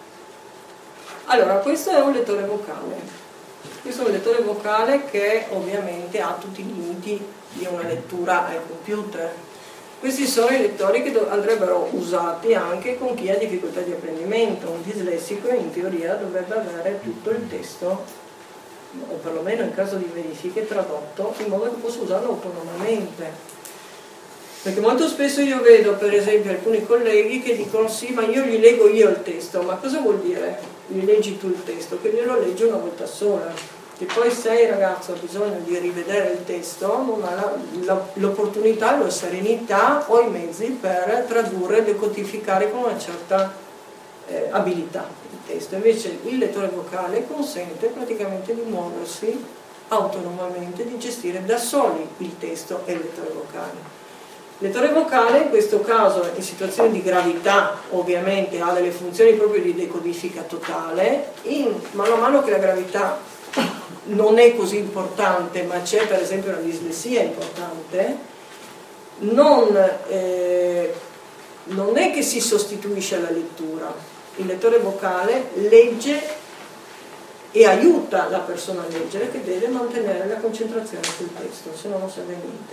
Allora, questo è un lettore vocale. Questo è un lettore vocale che ovviamente ha tutti i limiti di una lettura al computer. Questi sono i lettori che andrebbero usati anche con chi ha difficoltà di apprendimento. Un dislessico in teoria dovrebbe avere tutto il testo, o perlomeno in caso di verifiche, tradotto in modo che possa usarlo autonomamente, perché molto spesso io vedo per esempio alcuni colleghi che dicono sì, ma io gli leggo io il testo. Ma cosa vuol dire gli leggi tu il testo? Che glielo leggi una volta sola, e poi se il ragazzo ha bisogno di rivedere il testo non ha l'opportunità, la serenità o i mezzi per tradurre e decodificare con una certa abilità il testo. Invece il lettore vocale consente praticamente di muoversi autonomamente, di gestire da soli il testo e il lettore vocale. Il lettore vocale in questo caso, in situazioni di gravità, ovviamente ha delle funzioni proprio di decodifica totale. Mano a mano che la gravità non è così importante, ma c'è per esempio una dislessia importante, non è che si sostituisce alla lettura. Il lettore vocale legge e aiuta la persona a leggere, che deve mantenere la concentrazione sul testo, se no non serve a niente.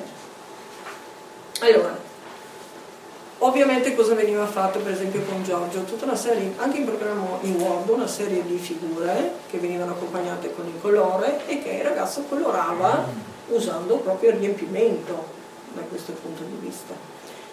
Allora, ovviamente cosa veniva fatto per esempio con Giorgio? Tutta una serie, anche in programma in Word, una serie di figure che venivano accompagnate con il colore e che il ragazzo colorava usando proprio il riempimento da questo punto di vista.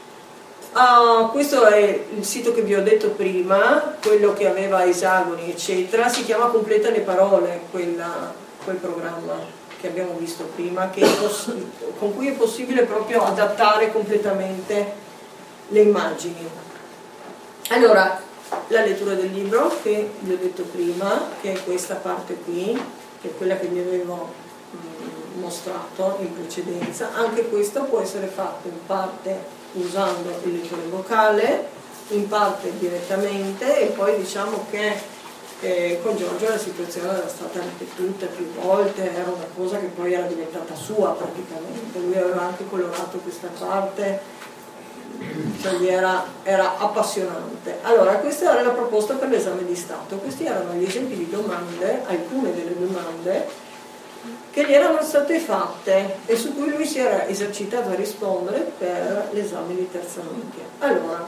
Questo è il sito che vi ho detto prima, quello che aveva esagoni eccetera, si chiama Completa le parole, quel programma che abbiamo visto prima, con cui è possibile proprio adattare completamente le immagini. Allora, la lettura del libro che vi ho detto prima, che è questa parte qui, che è quella che vi avevo mostrato in precedenza, anche questo può essere fatto in parte usando il lettore vocale, in parte direttamente, e poi diciamo che con Giorgio la situazione era stata ripetuta più volte, era una cosa che poi era diventata sua praticamente. Lui aveva anche colorato questa parte, cioè era appassionante. Allora, questa era la proposta per l'esame di Stato, questi erano gli esempi di domande, alcune delle domande che gli erano state fatte e su cui lui si era esercitato a rispondere per l'esame di terza media. Allora,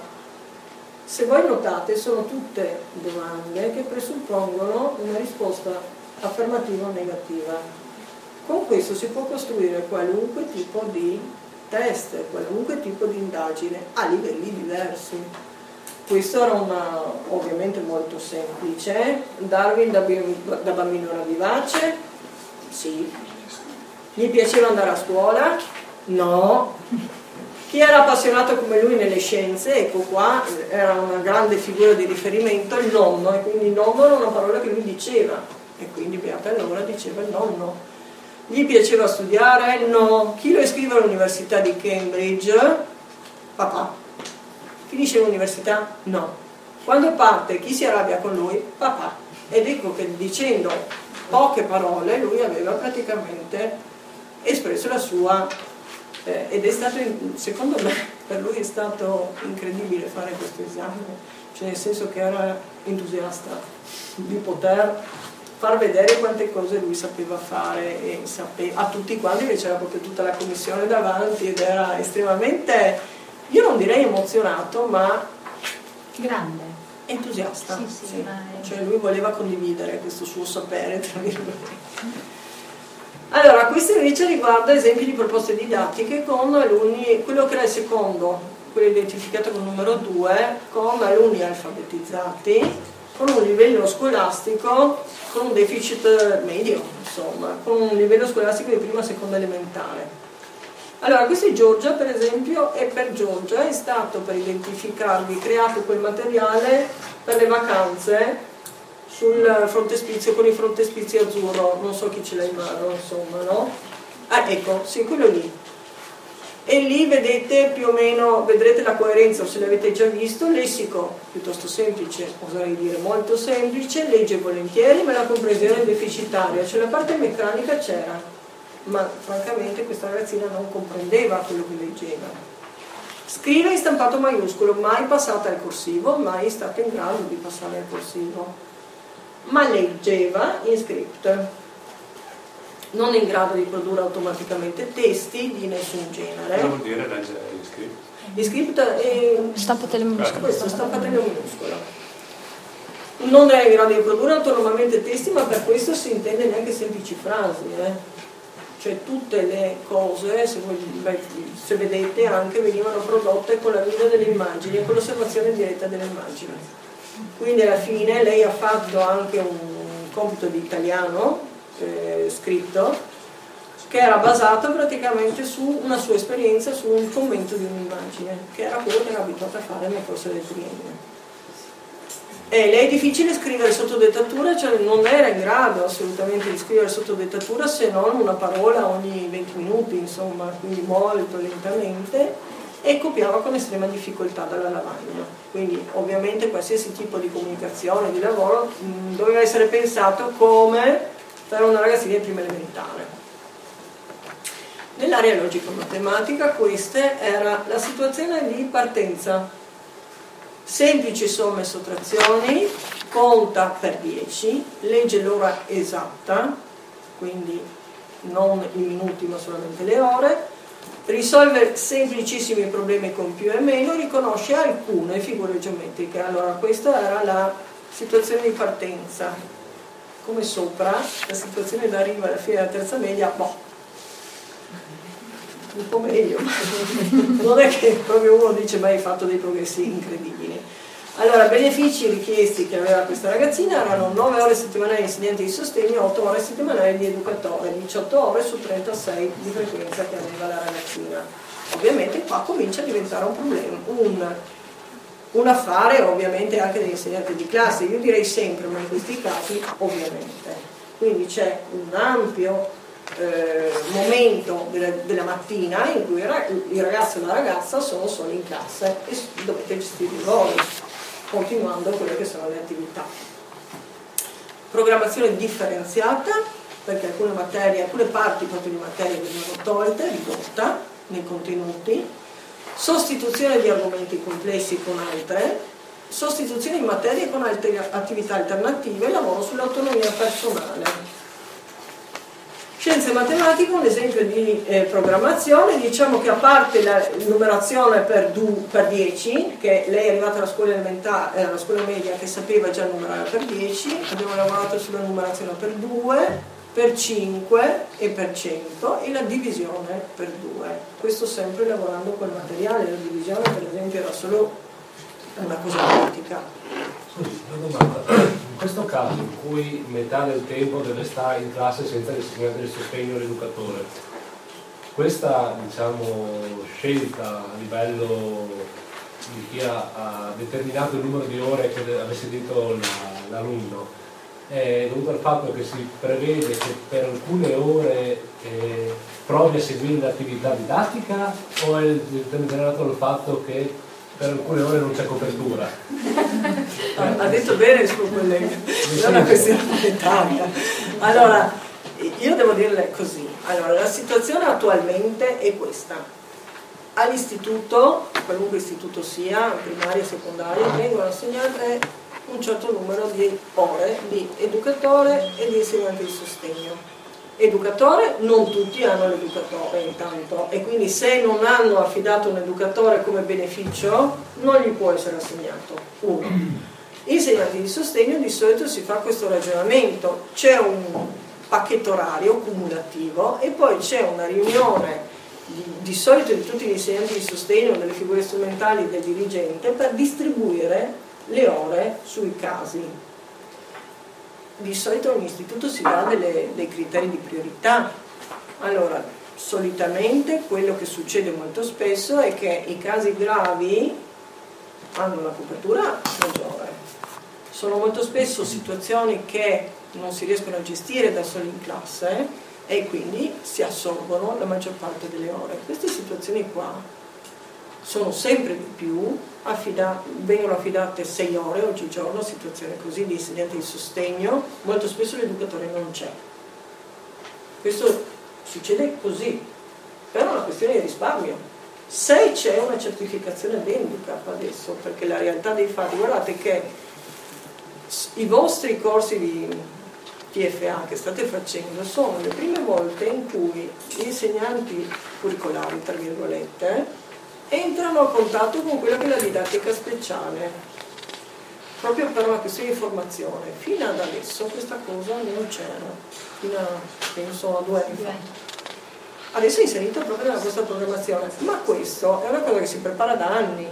se voi notate, sono tutte domande che presuppongono una risposta affermativa o negativa. Con questo si può costruire qualunque tipo di test, qualunque tipo di indagine a livelli diversi. Questo era ovviamente molto semplice. Darwin da bambino era vivace? Sì. Gli piaceva andare a scuola? No. Chi era appassionato come lui nelle scienze, ecco qua, era una grande figura di riferimento, il nonno, e quindi il nonno era una parola che lui diceva, e quindi Beata allora diceva il nonno. Gli piaceva studiare? No. Chi lo iscrive all'università di Cambridge? Papà. Finisce l'università? No. Quando parte, chi si arrabbia con lui? Papà. Ed ecco che dicendo poche parole lui aveva praticamente espresso la sua, ed è stato, secondo me, per lui è stato incredibile fare questo esame, cioè nel senso che era entusiasta di poter far vedere quante cose lui sapeva fare, e a tutti quanti invece c'era proprio tutta la commissione davanti ed era estremamente, io non direi emozionato, ma grande, entusiasta. Sì. Cioè lui voleva condividere questo suo sapere, tra virgolette. Allora, questo invece riguarda esempi di proposte didattiche con alunni, quello che era il secondo, quello identificato con il numero 2, con alunni alfabetizzati, con un livello scolastico, con un deficit medio, insomma, con un livello scolastico di prima e seconda elementare. Allora, questo è Giorgia, per esempio, e per Giorgia è stato, per identificarvi, creato quel materiale per le vacanze sul frontespizio, con il frontespizio azzurro, non so chi ce l'ha in mano, insomma, no? Ah, ecco, sì, quello lì. E lì vedete più o meno, vedrete la coerenza, o se l'avete già visto, lessico piuttosto semplice, oserei dire molto semplice, legge volentieri, ma la comprensione è deficitaria, cioè la parte meccanica c'era, ma francamente questa ragazzina non comprendeva quello che leggeva. Scrive in stampato maiuscolo, mai passata al corsivo, mai stata in grado di passare al corsivo, ma leggeva in script, non in grado di produrre automaticamente testi di nessun genere. Cosa vuol dire leggere in script? In script è stampatelo minuscolo. Questo, stampatelo minuscolo. Non è in grado di produrre autonomamente testi, ma per questo si intende neanche semplici frasi, Cioè tutte le cose, se vedete, anche venivano prodotte con la guida delle immagini e con l'osservazione diretta delle immagini. Quindi alla fine lei ha fatto anche un compito di italiano scritto, che era basato praticamente su una sua esperienza, su un commento di un'immagine, che era quello che era abituata a fare nel corso del triennio. E lei è difficile scrivere sotto dettatura, cioè non era in grado assolutamente di scrivere sotto dettatura se non una parola ogni 20 minuti, insomma, quindi molto lentamente, e copiava con estrema difficoltà dalla lavagna. Quindi ovviamente qualsiasi tipo di comunicazione, di lavoro, doveva essere pensato come per una ragazzina di prima elementare. Nell'area logico-matematica questa era la situazione di partenza. Semplici somme e sottrazioni, conta per 10, legge l'ora esatta, quindi non i minuti ma solamente le ore, risolve semplicissimi problemi con più e meno, riconosce alcune figure geometriche. Allora questa era la situazione di partenza. Come sopra, la situazione d'arrivo alla fine della terza media, un po' meglio, non è che proprio uno dice ma hai fatto dei progressi incredibili. Allora, benefici richiesti che aveva questa ragazzina erano 9 ore settimanali di insegnante di sostegno, 8 ore settimanali di educatore, 18 ore su 36 di frequenza che aveva la ragazzina. Ovviamente qua comincia a diventare un problema, un affare ovviamente anche dell'insegnante di classe, io direi sempre, ma in questi casi ovviamente. Quindi c'è un ampio momento della mattina in cui il ragazzo e la ragazza sono soli in classe e dovete gestirli voi, continuando quelle che sono le attività. Programmazione differenziata, perché alcune parti proprio di materie venivano tolte, ridotta nei contenuti. sostituzione di argomenti complessi con altre, sostituzione in materie con altre attività alternative, lavoro sull'autonomia personale. Scienze matematiche, un esempio di programmazione, diciamo che a parte la numerazione per 10, che lei è arrivata alla scuola elementare, alla scuola media che sapeva già numerare per 10, abbiamo lavorato sulla numerazione per 2, per 5 e per 100 e la divisione per 2. Questo sempre lavorando col materiale, la divisione per esempio era solo una cosa pratica. Scusi, una domanda. In questo caso in cui metà del tempo deve stare in classe senza l'insegnante di sostegno all'educatore, questa scelta a livello di chi ha determinato il numero di ore che avesse detto l'alunno è dovuto al fatto che si prevede che per alcune ore provi a seguire l'attività didattica, o è determinato dal fatto che per alcune ore non c'è copertura? Ha detto bene il suo collega, è una questione monetaria. Allora, io devo dirle così. Allora, la situazione attualmente è questa. All'istituto, qualunque istituto sia, primaria, secondaria, vengono assegnate un certo numero di ore di educatore e di insegnante di sostegno. Educatore, non tutti hanno l'educatore intanto, e quindi se non hanno affidato un educatore come beneficio non gli può essere assegnato. Uno. Insegnanti di sostegno, di solito si fa questo ragionamento, c'è un pacchetto orario cumulativo e poi c'è una riunione di solito di tutti gli insegnanti di sostegno, delle figure strumentali del dirigente, per distribuire le ore sui casi. Di solito all'istituto si dà dei criteri di priorità. Allora, solitamente quello che succede molto spesso è che i casi gravi hanno una copertura maggiore. Sono molto spesso situazioni che non si riescono a gestire da soli in classe e quindi si assorbono la maggior parte delle ore. Queste situazioni qua sono sempre di più, vengono affidate 6 ore oggigiorno, situazioni così di insegnanti di sostegno, molto spesso l'educatore non c'è. Questo succede così, però è una questione di risparmio. Se c'è una certificazione handicap adesso, perché la realtà dei fatti, guardate che i vostri corsi di TFA che state facendo sono le prime volte in cui gli insegnanti curricolari, tra virgolette, entrano a contatto con quella che è la didattica speciale, proprio per una questione di formazione. Fino ad adesso questa cosa non c'era, fino a, penso a 2 anni fa. Adesso è inserita proprio nella vostra programmazione, ma questo è una cosa che si prepara da anni.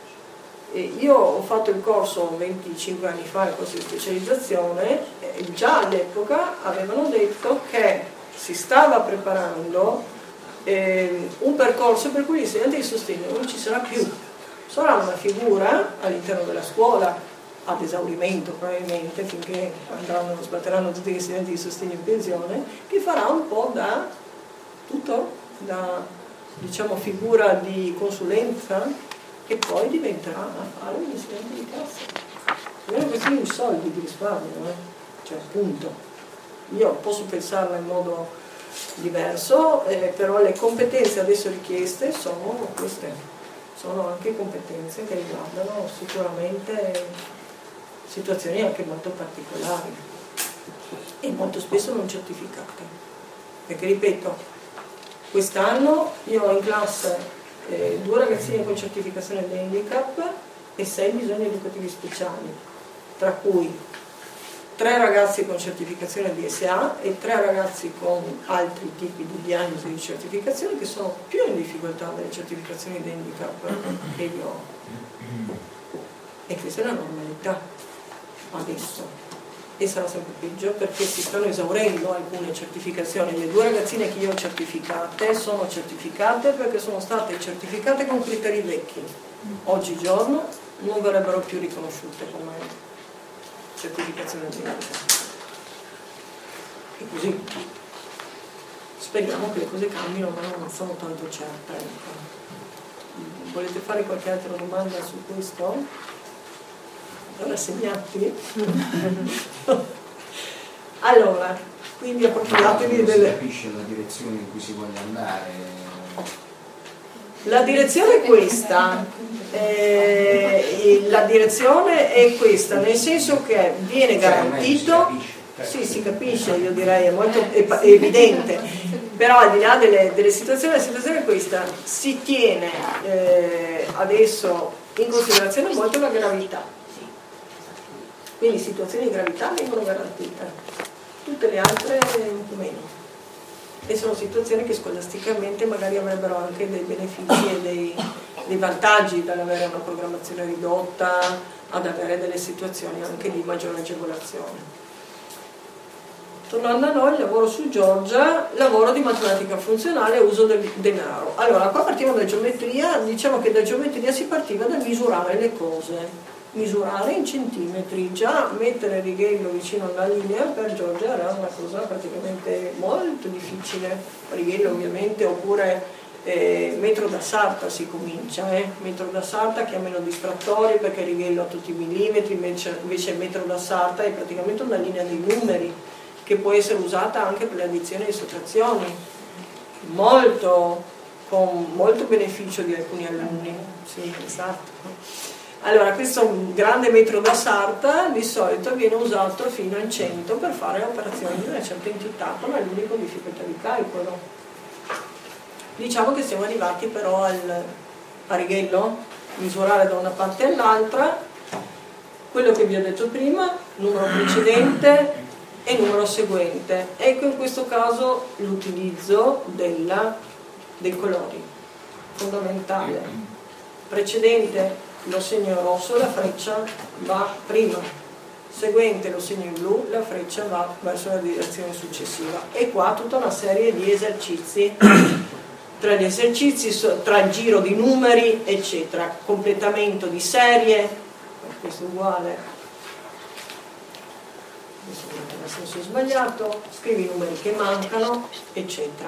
E io ho fatto il corso 25 anni fa, il corso di specializzazione, e già all'epoca avevano detto che si stava preparando un percorso per cui l'insegnante di sostegno non ci sarà più, sarà una figura all'interno della scuola ad esaurimento probabilmente, finché sbatteranno tutti gli insegnanti di sostegno in pensione, che farà un po' da tutor, da figura di consulenza, e poi diventerà a fare un insegnante di classe. È una questione di soldi, di risparmio, cioè appunto io posso pensarla in modo diverso, però le competenze adesso richieste sono queste, sono anche competenze che riguardano sicuramente situazioni anche molto particolari e molto spesso non certificate, perché ripeto, quest'anno io ho in classe 2 ragazzini con certificazione di handicap e 6 bisogni educativi speciali, tra cui 3 ragazzi con certificazione di SA e 3 ragazzi con altri tipi di diagnosi di certificazione che sono più in difficoltà delle certificazioni di handicap che io ho. E questa è la normalità adesso. E sarà sempre peggio perché si stanno esaurendo alcune certificazioni. Le 2 ragazzine che io ho certificate sono certificate perché sono state certificate con criteri vecchi. Oggigiorno non verrebbero più riconosciute come certificazione di handicap. E così speriamo che le cose cambino, ma non sono tanto certa. Volete fare qualche altra domanda su questo? Rassegnati? Allora, quindi appropriatevi delle... Si capisce la direzione in cui si voglia andare. La direzione è questa, nel senso che viene garantito, sì, si capisce, io direi, è molto evidente, però al di là delle situazioni, la situazione è questa: si tiene adesso in considerazione molto la gravità, quindi situazioni di gravità vengono garantite, tutte le altre un po' meno. E sono situazioni che scolasticamente magari avrebbero anche dei benefici e dei vantaggi dall'avere una programmazione ridotta, ad avere delle situazioni anche di maggiore agevolazione. Tornando a noi, lavoro su Giorgia, lavoro di matematica funzionale e uso del denaro. Allora, qua partiamo da geometria, diciamo che da geometria si partiva da misurare le cose. Misurare in centimetri, già mettere il righello vicino alla linea per Giorgia era una cosa praticamente molto difficile. Righello ovviamente, oppure metro da sarta si comincia, metro da sarta che ha meno distrattori perché il righello ha tutti i millimetri, invece metro da sarta è praticamente una linea dei numeri che può essere usata anche per le addizioni e sottrazioni, con molto beneficio di alcuni alunni. Sì, esatto. Allora, questo è un grande metro da sarta, di solito viene usato fino al 100 per fare operazioni di una certa entità, con alunni con difficoltà di calcolo. Diciamo che siamo arrivati però al righello, misurare da una parte all'altra, quello che vi ho detto prima, numero precedente e numero seguente. Ecco in questo caso l'utilizzo dei colori, fondamentale. Precedente lo segno rosso, la freccia va prima, seguente lo segno in blu, la freccia va verso la direzione successiva. E qua tutta una serie di esercizi, tra gli esercizi, tra il giro di numeri, eccetera, completamento di serie, questo è uguale, questo nel senso sbagliato, scrivi i numeri che mancano, eccetera.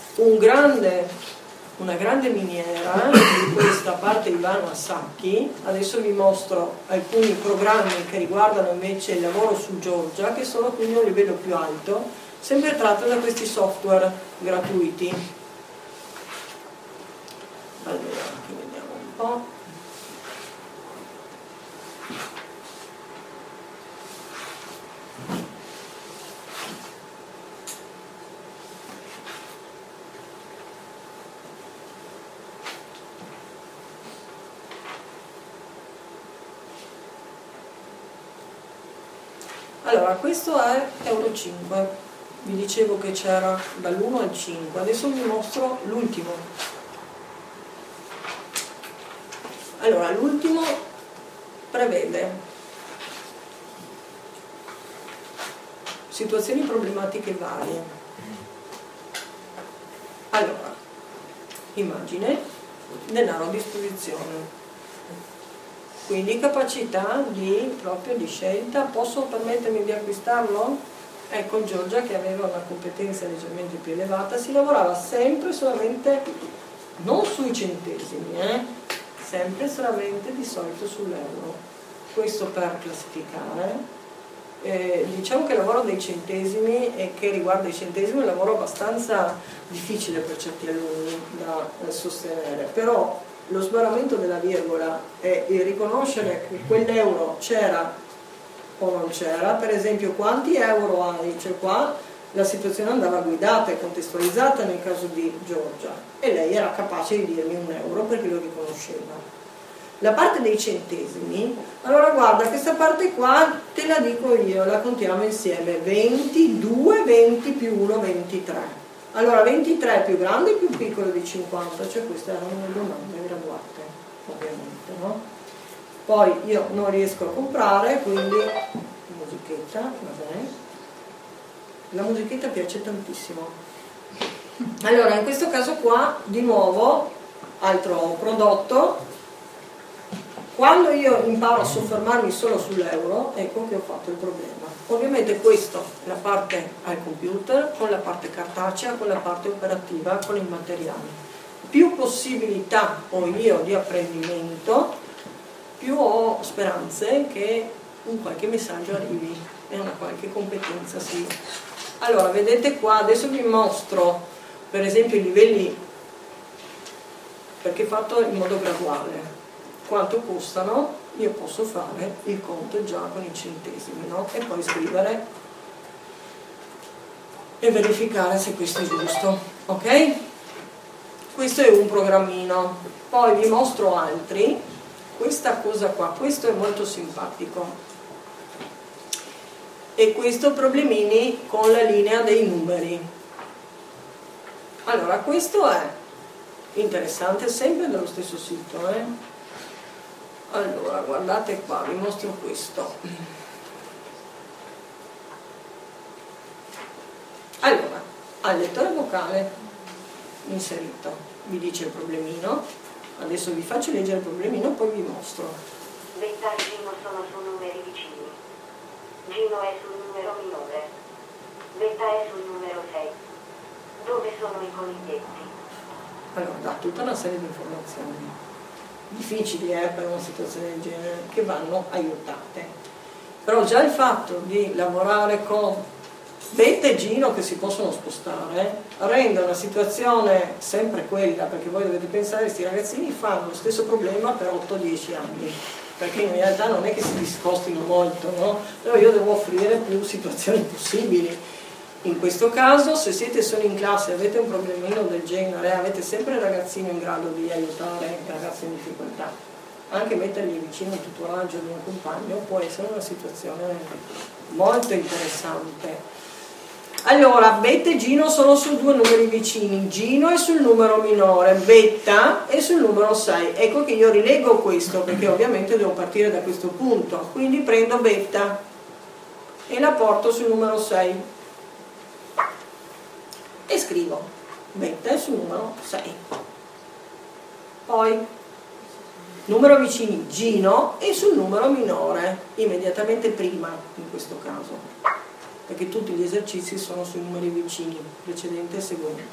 Una grande miniera di questa parte Ivano Sacchi. Adesso vi mostro alcuni programmi che riguardano invece il lavoro su Giorgia, che sono quindi a un livello più alto, sempre tratto da questi software gratuiti. Allora, qui vediamo un po'. Allora, questo è Euro 5, vi dicevo che c'era dall'1 al 5, adesso vi mostro l'ultimo. Allora, l'ultimo prevede situazioni problematiche varie. Allora, immagine, denaro a disposizione. Quindi capacità proprio di scelta, posso permettermi di acquistarlo? Ecco, Giorgia, che aveva una competenza leggermente più elevata, si lavorava sempre solamente, non sui centesimi, sempre solamente di solito sull'euro. Questo per classificare. Diciamo che il lavoro dei centesimi e che riguarda i centesimi è un lavoro abbastanza difficile per certi alunni da sostenere, però lo sbarramento della virgola e il riconoscere che quell'euro c'era o non c'era, per esempio quanti euro hai, cioè qua la situazione andava guidata e contestualizzata nel caso di Giorgia e lei era capace di dirmi un euro perché lo riconosceva. La parte dei centesimi, allora guarda, questa parte qua te la dico io, la contiamo insieme: 22, 20 più 1, 23. Allora 23 è più grande o più piccolo di 50? Cioè queste erano le domande graduate, ovviamente, no? Poi io non riesco a comprare, quindi musichetta, vabbè. La musichetta piace tantissimo. Allora in questo caso qua, di nuovo, altro prodotto. Quando io imparo a soffermarmi solo sull'euro, ecco che ho fatto il problema. Ovviamente questo è la parte al computer, con la parte cartacea, con la parte operativa, con il materiale. Più possibilità ho io di apprendimento, più ho speranze che un qualche messaggio arrivi e una qualche competenza sì. Allora, vedete qua, adesso vi mostro per esempio i livelli perché fatto in modo graduale. Quanto costano? Io posso fare il conto già con i centesimi, no? E poi scrivere e verificare se questo è giusto, ok? Questo è un programmino. Poi vi mostro altri. Questa cosa qua, questo è molto simpatico. E questo problemini con la linea dei numeri. Allora, questo è interessante, sempre dallo stesso sito, Allora, guardate qua, vi mostro questo. Allora, al lettore vocale inserito, vi dice il problemino. Adesso vi faccio leggere il problemino, poi vi mostro. Betta e Gino sono su numeri vicini. Gino è sul numero minore. Betta è sul numero 6. Dove sono i coniglietti? Allora, dà tutta una serie di informazioni difficili per una situazione del genere, che vanno aiutate. Però già il fatto di lavorare con Betta e Gino che si possono spostare rende una situazione sempre quella, perché voi dovete pensare che questi ragazzini fanno lo stesso problema per 8-10 anni, perché in realtà non è che si discostino molto, no? Però io devo offrire più situazioni possibili. In questo caso, se siete solo in classe e avete un problemino del genere, avete sempre il ragazzino in grado di aiutare il ragazzo in difficoltà. Anche mettergli vicino il tutoraggio di un compagno può essere una situazione molto interessante. Allora, Betta e Gino sono su due numeri vicini. Gino è sul numero minore, Betta è sul numero 6. Ecco che io rileggo questo, perché ovviamente devo partire da questo punto. Quindi prendo Betta e la porto sul numero 6. E scrivo Betta è sul numero 6. Poi numero vicini Gino è sul numero minore, immediatamente prima in questo caso, perché tutti gli esercizi sono sui numeri vicini, precedente e seguente.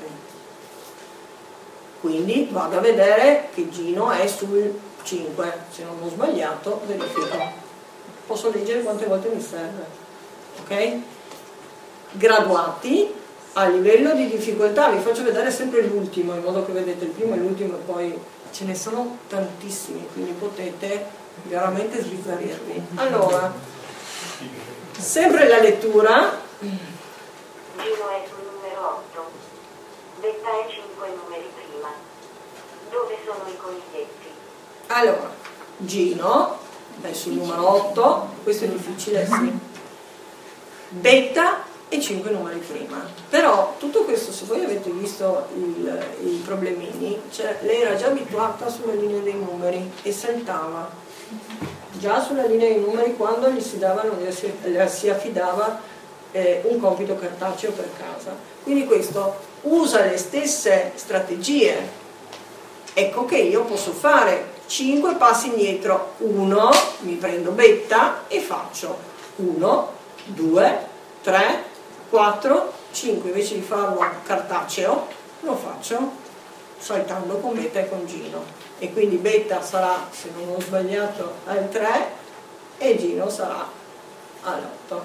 Quindi vado a vedere che Gino è sul 5, se non ho sbagliato verifico. Posso leggere quante volte mi serve, ok? Graduati a livello di difficoltà, vi faccio vedere sempre l'ultimo, in modo che vedete il primo e l'ultimo, e poi ce ne sono tantissimi, quindi potete veramente sbizzarrirvi. Allora, sempre la lettura. Gino è sul numero 8. Betta è 5 numeri prima. Dove sono i coniglietti? Allora, Gino è sul numero 8, questo è difficile, sì. Betta e 5 numeri prima. Però tutto questo, se voi avete visto i problemini, cioè, lei era già abituata sulla linea dei numeri e saltava già sulla linea dei numeri quando gli si affidava un compito cartaceo per casa. Quindi questo usa le stesse strategie. Ecco che io posso fare 5 passi indietro. 1, mi prendo Betta e faccio 1, 2, 3, 4, 5, invece di farlo cartaceo lo faccio saltando con Betta e con Gino, e quindi Betta sarà, se non ho sbagliato, al 3 e Gino sarà all'8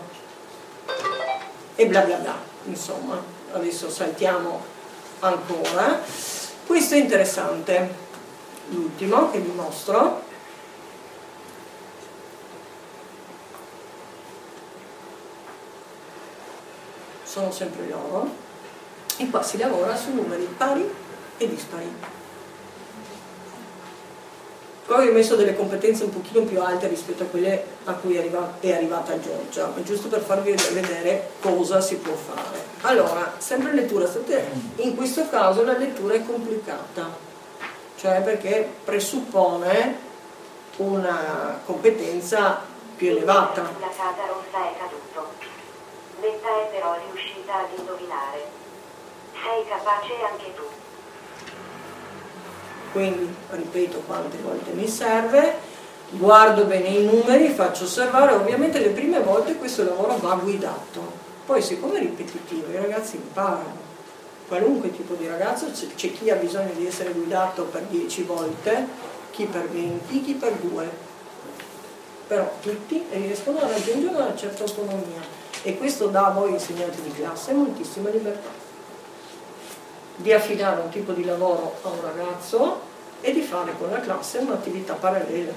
e bla bla bla. Insomma, adesso saltiamo ancora. Questo è interessante, l'ultimo che vi mostro. Sono sempre loro, e qua si lavora su numeri pari e dispari. Poi ho messo delle competenze un pochino più alte rispetto a quelle a cui è arrivata Giorgia, ma giusto per farvi vedere cosa si può fare. Allora, sempre lettura, in questo caso la lettura è complicata, cioè perché presuppone una competenza più elevata. La casa rossa è caduto. Betta è però riuscita ad indovinare. Sei capace anche tu. Quindi ripeto quante volte mi serve, guardo bene i numeri, faccio osservare. Ovviamente le prime volte questo lavoro va guidato, poi siccome è ripetitivo i ragazzi imparano. Qualunque tipo di ragazzo, c'è chi ha bisogno di essere guidato per 10 volte, chi per 20, chi per 2, però tutti riescono a raggiungere una certa autonomia. E questo dà a voi insegnanti di classe moltissima libertà di affidare un tipo di lavoro a un ragazzo e di fare con la classe un'attività parallela.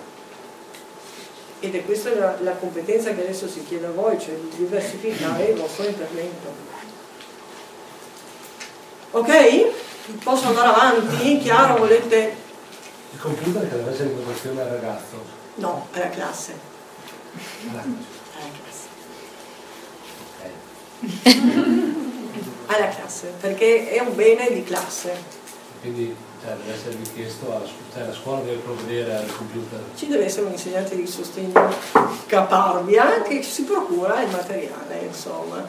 Ed è questa la competenza che adesso si chiede a voi, cioè di diversificare il vostro intervento. Ok? Posso andare avanti? Chiaro? Volete? Il computer che deve essere in dotazione al ragazzo? No, è la classe. Alla classe, perché è un bene di classe. Quindi deve essere richiesto la scuola deve provvedere al computer. Ci deve essere un insegnante di sostegno caparbia che si procura il materiale, insomma.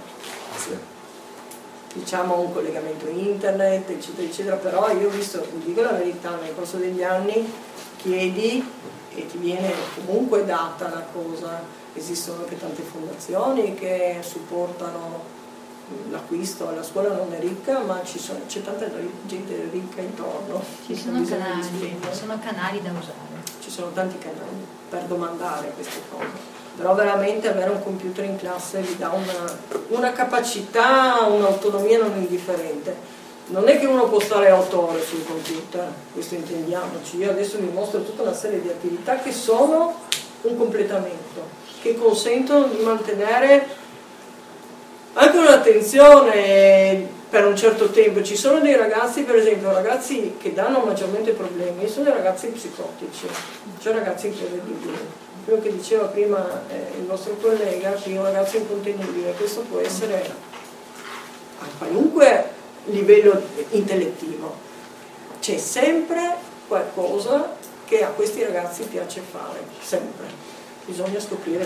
Diciamo un collegamento internet, eccetera, eccetera, però io ho visto, vi dico la verità, nel corso degli anni chiedi e ti viene comunque data la cosa. Esistono anche tante fondazioni che supportano l'acquisto, la scuola non è ricca, ma c'è tanta gente ricca intorno. Ci sono canali da usare. Ci sono tanti canali per domandare queste cose. Però veramente avere un computer in classe vi dà una capacità, un'autonomia non indifferente. Non è che uno può stare 8 ore sul computer, questo intendiamoci. Io adesso vi mostro tutta una serie di attività che sono un completamento, che consentono di mantenere anche un'attenzione per un certo tempo. Ci sono dei ragazzi, per esempio, ragazzi che danno maggiormente problemi, sono dei ragazzi psicotici, cioè ragazzi imprevedibili. Quello che diceva prima il vostro collega, che un ragazzo incontenibile, questo può essere a qualunque livello intellettivo. C'è sempre qualcosa che a questi ragazzi piace fare, sempre. Bisogna scoprire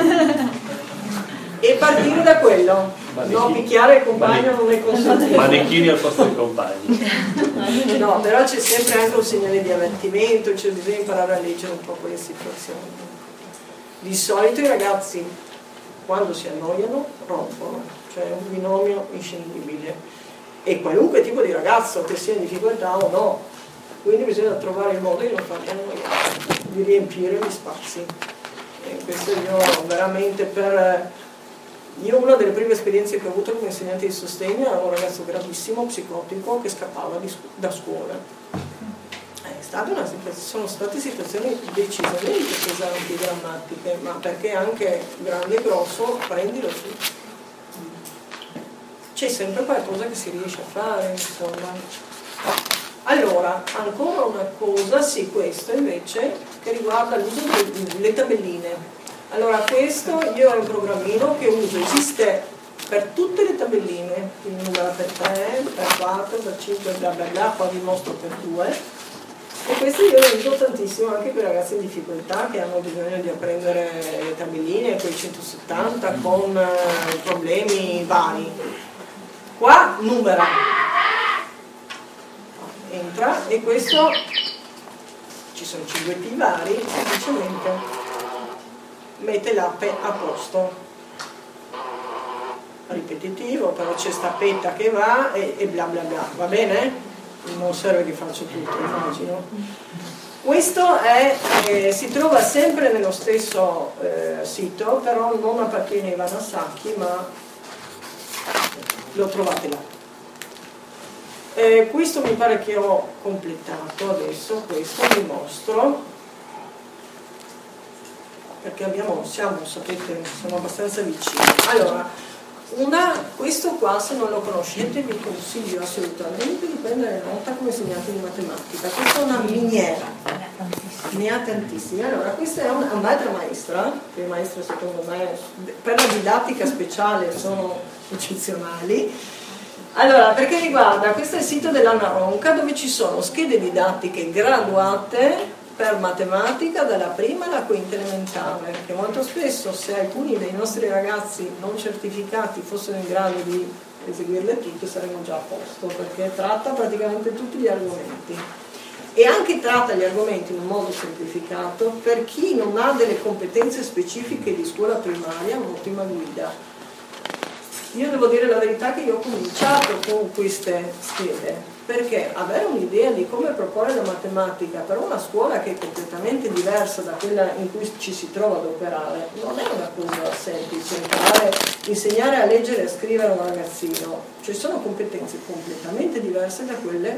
e partire da quello. No, picchiare il compagno non è consentito. Manichini al posto dei compagni. No, però c'è sempre anche un segnale di avvertimento, cioè bisogna imparare a leggere un po' quelle situazioni. Di solito i ragazzi, quando si annoiano, rompono, cioè è un binomio inscindibile. E qualunque tipo di ragazzo, che sia in difficoltà o no, quindi bisogna trovare il modo di non farli annoiare, di riempire gli spazi. E questo io veramente Io una delle prime esperienze che ho avuto come insegnante di sostegno era un ragazzo gravissimo, psicotico, che scappava da scuola. Sono state situazioni decisamente pesanti, drammatiche, ma perché anche grande e grosso, prendilo tu. C'è sempre qualcosa che si riesce a fare, insomma. Allora, ancora una cosa, sì, questo invece, che riguarda l'uso delle tabelline. Allora, questo io ho un programmino che uso, esiste per tutte le tabelline, quindi numero per 3, per 4, per 5, bla bla bla, qua vi mostro per 2. E questo io lo uso tantissimo anche per ragazzi in difficoltà che hanno bisogno di apprendere le tabelline, quei 170 con problemi vari. Qua numera, entra e questo, ci sono 5 P vari, semplicemente mette l'app a posto. Ripetitivo, però c'è sta petta che va e bla bla bla, va bene? Non serve che faccio tutto, immagino. Questo si trova sempre nello stesso sito, però non appartiene a Ivana Sacchi, ma lo trovate là. Questo mi pare che ho completato adesso, questo vi mostro, perché sapete, siamo abbastanza vicini. Allora, questo qua, se non lo conoscete, vi consiglio assolutamente di prendere nota come insegnante di matematica. Questa è una miniera, ne ha tantissime. Allora, questa è un'altra maestra, che maestre secondo me per la didattica speciale sono eccezionali. Allora, perché riguarda, questo è il sito dell'Anna Ronca, dove ci sono schede didattiche graduate per matematica dalla prima alla quinta elementare, perché molto spesso, se alcuni dei nostri ragazzi non certificati fossero in grado di eseguirle tutte, saremmo già a posto, perché tratta praticamente tutti gli argomenti e anche tratta gli argomenti in un modo semplificato. Per chi non ha delle competenze specifiche di scuola primaria, un'ottima guida. Io devo dire la verità che io ho cominciato con queste schede perché avere un'idea di come proporre la matematica per una scuola che è completamente diversa da quella in cui ci si trova ad operare non è una cosa semplice. Insegnare a leggere e a scrivere a un ragazzino, ci sono competenze completamente diverse da quelle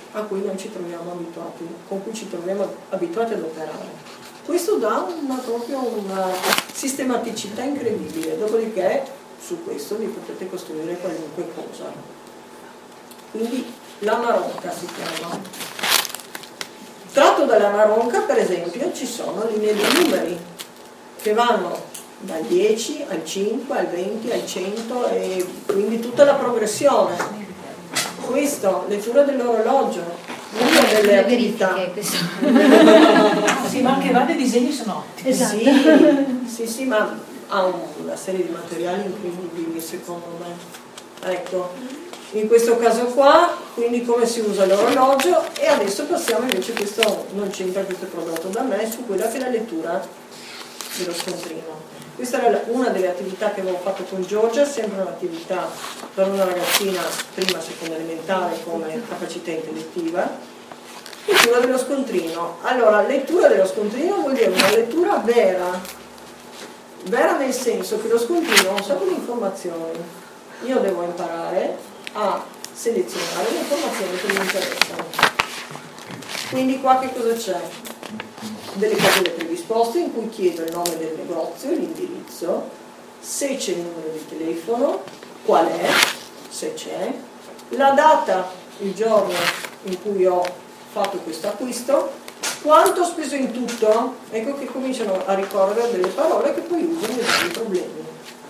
a cui non ci troviamo abituati, con cui ci troviamo abituati ad operare. Questo dà proprio una sistematicità incredibile, dopodiché su questo vi potete costruire qualunque cosa. Quindi la maronca si chiama. Tratto dalla maronca, per esempio, ci sono linee di numeri che vanno dal 10 al 5 al 20 al 100 e quindi tutta la progressione. Questo, lettura dell'orologio, una delle attività. Sì, ma anche vari disegni sono ottimi. Sì, sì, ma ha una serie di materiali incredibili secondo me. Ecco, in questo caso qua, quindi come si usa l'orologio, e adesso passiamo invece, questo non c'entra, questo è prodotto da me, su quella che è la lettura dello scontrino. Questa era una delle attività che avevo fatto con Giorgia, sempre un'attività per una ragazzina prima seconda elementare come capacità intellettiva. Lettura dello scontrino. Allora, lettura dello scontrino vuol dire una lettura vera nel senso che lo scontrino ha un sacco di informazioni. Io devo imparare a selezionare le informazioni che mi interessano. Quindi qua che cosa c'è? Delle caselle predisposte in cui chiedo il nome del negozio, l'indirizzo, se c'è il numero di telefono, qual è, se c'è, la data, il giorno in cui ho fatto questo acquisto, quanto ho speso in tutto. Ecco che cominciano a ricorrere delle parole che poi uso nei vari problemi.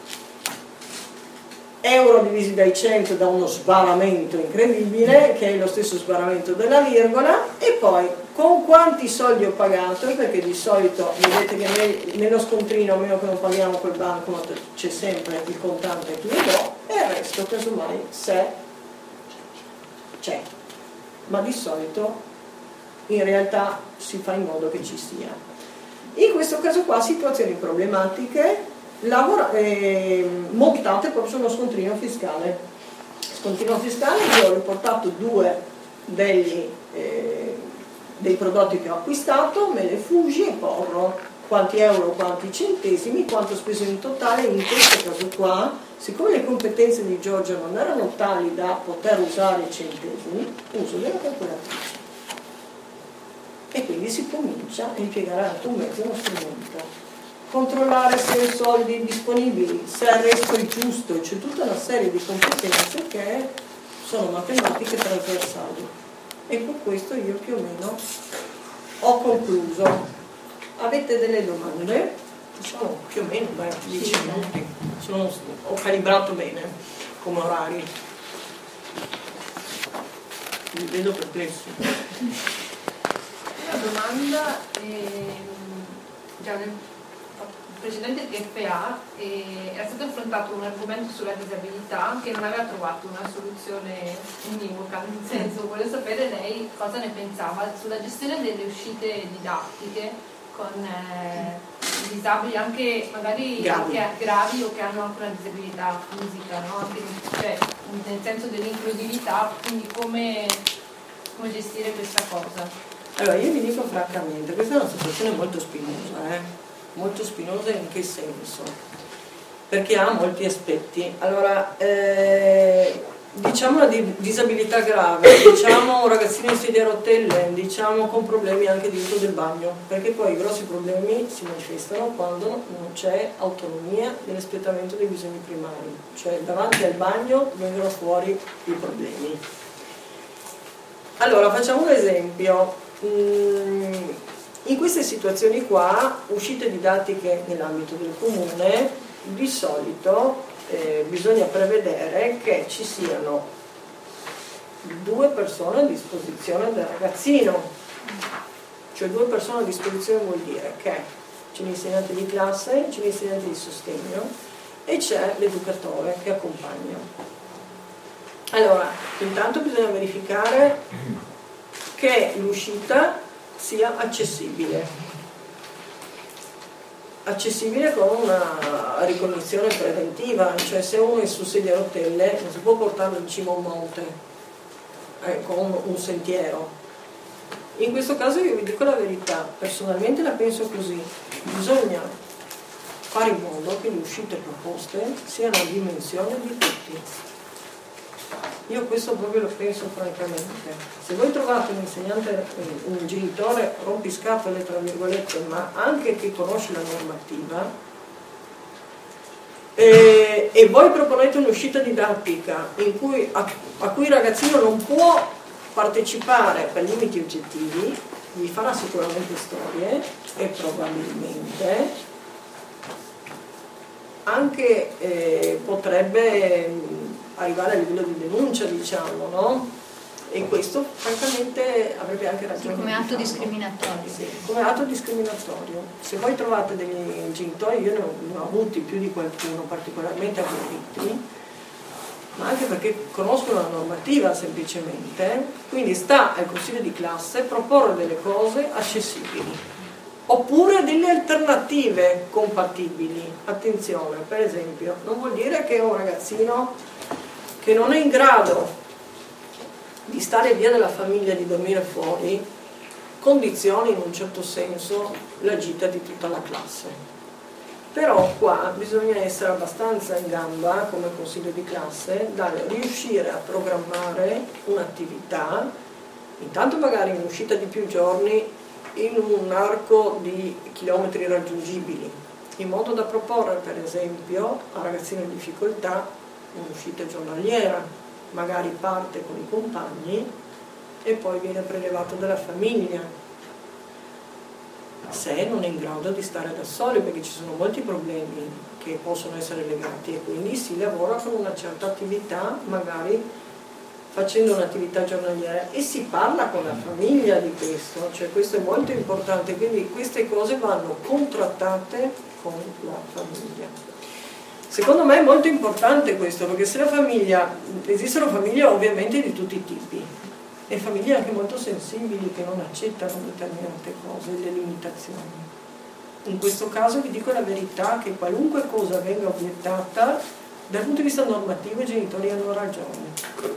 Euro divisi dai 100 da uno sbaramento incredibile, che è lo stesso sbaramento della virgola, e poi con quanti soldi ho pagato, perché di solito vedete che nello scontrino, a meno che non paghiamo col bancomat, c'è sempre il contante che io do, e il resto casomai se c'è, ma di solito in realtà si fa in modo che ci sia. In questo caso qua situazioni problematiche montate proprio sullo scontrino fiscale. Scontrino fiscale, io ho riportato due dei prodotti che ho acquistato, me le fugi e porro quanti euro, quanti centesimi, quanto ho speso in totale. In questo caso qua, siccome le competenze di Giorgia non erano tali da poter usare i centesimi, uso della calcolatrice. E quindi si comincia a impiegare anche un mezzo, uno strumento. Controllare se ho soldi disponibili, se il resto è giusto, c'è tutta una serie di competenze che sono matematiche trasversali. E con questo io più o meno ho concluso. Avete delle domande? Diciamo più o meno 10 minuti, ho calibrato bene come orari. Mi vedo perplesso. Una domanda, già nel precedente TFA era stato affrontato un argomento sulla disabilità che non aveva trovato una soluzione univoca, nel senso, volevo sapere lei cosa ne pensava sulla gestione delle uscite didattiche con disabili anche magari gravi o che hanno anche una disabilità fisica, no? Anche, cioè, nel senso dell'inclusività, quindi come gestire questa cosa. Allora, io vi dico francamente, questa è una situazione molto spinosa, molto spinosa in che senso? Perché ha molti aspetti. Allora, diciamo una disabilità grave, diciamo un ragazzino in sedia a rotelle, diciamo con problemi anche dentro del bagno, perché poi i grossi problemi si manifestano quando non c'è autonomia nell'espletamento dei bisogni primari, cioè davanti al bagno vengono fuori i problemi. Allora, facciamo un esempio. In queste situazioni qua, uscite didattiche nell'ambito del comune, di solito bisogna prevedere che ci siano 2 persone a disposizione del ragazzino. Cioè 2 persone a disposizione vuol dire che c'è l'insegnante di classe, c'è l'insegnante di sostegno e c'è l'educatore che accompagna. Allora, intanto bisogna verificare che l'uscita sia accessibile con una ricognizione preventiva, cioè se uno è su sedia a rotelle non si può portarlo in cima a un monte con un sentiero. In questo caso io vi dico la verità, personalmente la penso così: bisogna fare in modo che le uscite proposte siano a dimensione di tutti. Io questo proprio lo penso francamente. Se voi trovate un insegnante, un genitore rompiscatole tra virgolette, ma anche che conosce la normativa, e voi proponete un'uscita didattica in cui, a cui il ragazzino non può partecipare per limiti oggettivi, gli farà sicuramente storie e probabilmente anche potrebbe arrivare a livello di denuncia, diciamo, no? E questo francamente avrebbe anche ragione. Come atto discriminatorio. Sì, come atto discriminatorio. Se voi trovate degli genitori, io ne ho avuti più di qualcuno, particolarmente avvertiti, ma anche perché conoscono la normativa semplicemente, quindi sta al consiglio di classe proporre delle cose accessibili, oppure delle alternative compatibili. Attenzione, per esempio, non vuol dire che un ragazzino che non è in grado di stare via dalla famiglia, di dormire fuori, condizioni in un certo senso la gita di tutta la classe. Però qua bisogna essere abbastanza in gamba come consiglio di classe da riuscire a programmare un'attività, intanto magari in uscita di più giorni, in un arco di chilometri raggiungibili, in modo da proporre per esempio a ragazzini in difficoltà un'uscita giornaliera, magari parte con i compagni e poi viene prelevato dalla famiglia se non è in grado di stare da soli, perché ci sono molti problemi che possono essere legati e quindi si lavora con una certa attività, magari facendo un'attività giornaliera, e si parla con la famiglia di questo, cioè questo è molto importante, quindi queste cose vanno contrattate con la famiglia. Secondo me è molto importante questo, perché se la famiglia, esistono famiglie ovviamente di tutti i tipi, e famiglie anche molto sensibili che non accettano determinate cose, le limitazioni. In questo caso vi dico la verità che qualunque cosa venga obiettata, dal punto di vista normativo i genitori hanno ragione.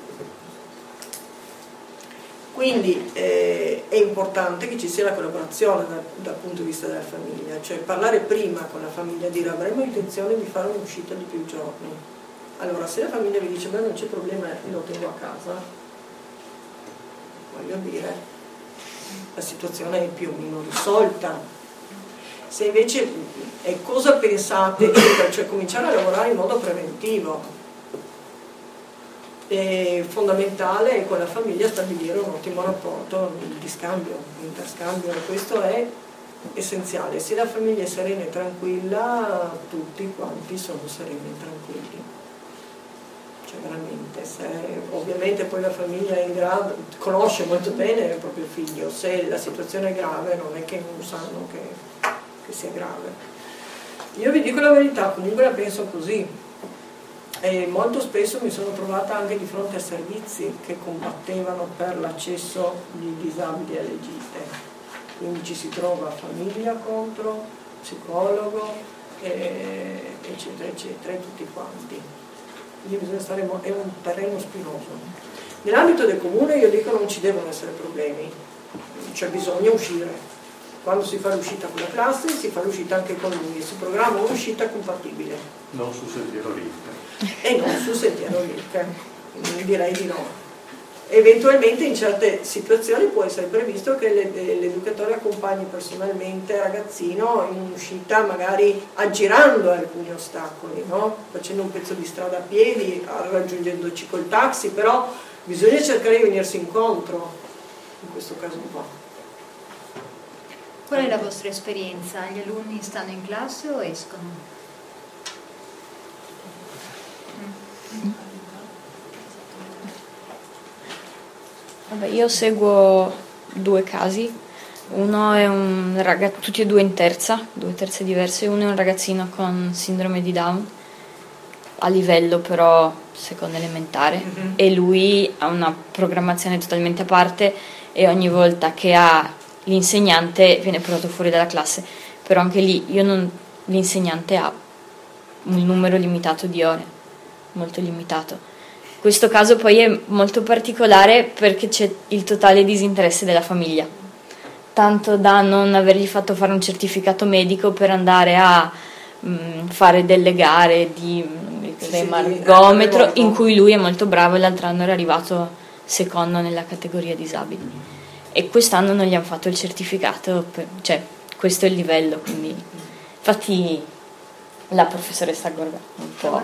Quindi è importante che ci sia la collaborazione dal punto di vista della famiglia, cioè parlare prima con la famiglia, dire avremo intenzione di fare un'uscita di più giorni. Allora se la famiglia vi dice beh non c'è problema, lo tengo a casa, voglio dire, la situazione è più o meno risolta. Se invece è cosa pensate, cioè cominciare a lavorare in modo preventivo. È fondamentale con la famiglia stabilire un ottimo rapporto di scambio, di interscambio, e questo è essenziale. Se la famiglia è serena e tranquilla, tutti quanti sono sereni e tranquilli. Cioè veramente, se ovviamente poi la famiglia è in grado, conosce molto bene il proprio figlio, se la situazione è grave non è che non sanno che sia grave. Io vi dico la verità, comunque la penso così. E molto spesso mi sono trovata anche di fronte a servizi che combattevano per l'accesso di disabili alle gite, quindi ci si trova famiglia contro, psicologo, eccetera eccetera, e tutti quanti. Quindi bisogna stare, è un terreno spinoso. Nell'ambito del comune io dico non ci devono essere problemi, cioè bisogna uscire. Quando si fa l'uscita con la classe si fa l'uscita anche con lui e si programma un'uscita compatibile. Non su Sentiero Lirca. E non su Sentiero Lirca, direi di no. Eventualmente in certe situazioni può essere previsto che l'educatore accompagni personalmente il ragazzino in un'uscita magari aggirando alcuni ostacoli, no? Facendo un pezzo di strada a piedi, raggiungendoci col taxi, però bisogna cercare di venirsi incontro in questo caso qua. Qual è la vostra esperienza? Gli alunni stanno in classe o escono? Vabbè, io seguo due casi. Uno è un ragazzo, tutti e due in terza, due terze diverse. Uno è un ragazzino con sindrome di Down, a livello però secondo elementare, e lui ha una programmazione totalmente a parte e ogni volta che ha l'insegnante viene portato fuori dalla classe, però anche lì l'insegnante ha un numero limitato di ore, molto limitato. Questo caso poi è molto particolare perché c'è il totale disinteresse della famiglia, tanto da non avergli fatto fare un certificato medico per andare a fare delle gare di l'emargometro, in cui lui è molto bravo e l'altro anno era arrivato secondo nella categoria disabili. E quest'anno non gli hanno fatto il certificato, cioè questo è il livello, quindi infatti la professoressa Gorga un po'...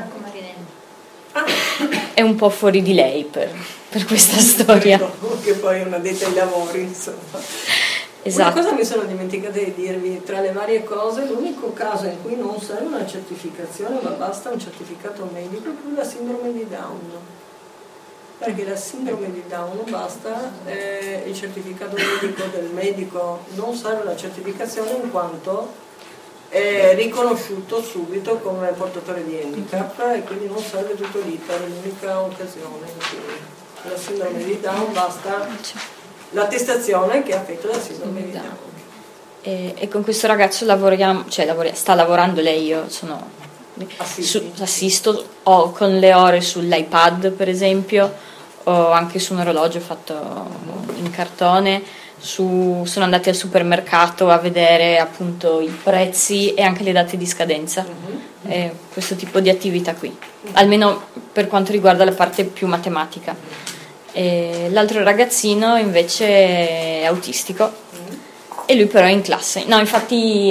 è un po' fuori di lei per questa storia. Che poi è una detta ai lavori, insomma. Esatto. Una cosa mi sono dimenticata di dirvi, tra le varie cose, l'unico caso in cui non serve una certificazione ma basta un certificato medico è proprio la sindrome di Down, perché la sindrome di Down non basta il certificato medico del medico, non serve la certificazione in quanto è riconosciuto subito come portatore di handicap e quindi non serve tutto l'iter, è l'unica occasione in cui la sindrome di Down basta l'attestazione che ha affetto la sindrome di Down. E con questo ragazzo sta lavorando lei, io sono assisto, ho con le ore sull'iPad per esempio, o anche su un orologio fatto in cartone, sono andati al supermercato a vedere appunto i prezzi e anche le date di scadenza, questo tipo di attività qui, almeno per quanto riguarda la parte più matematica. E l'altro ragazzino invece è autistico e lui però è in classe, no, infatti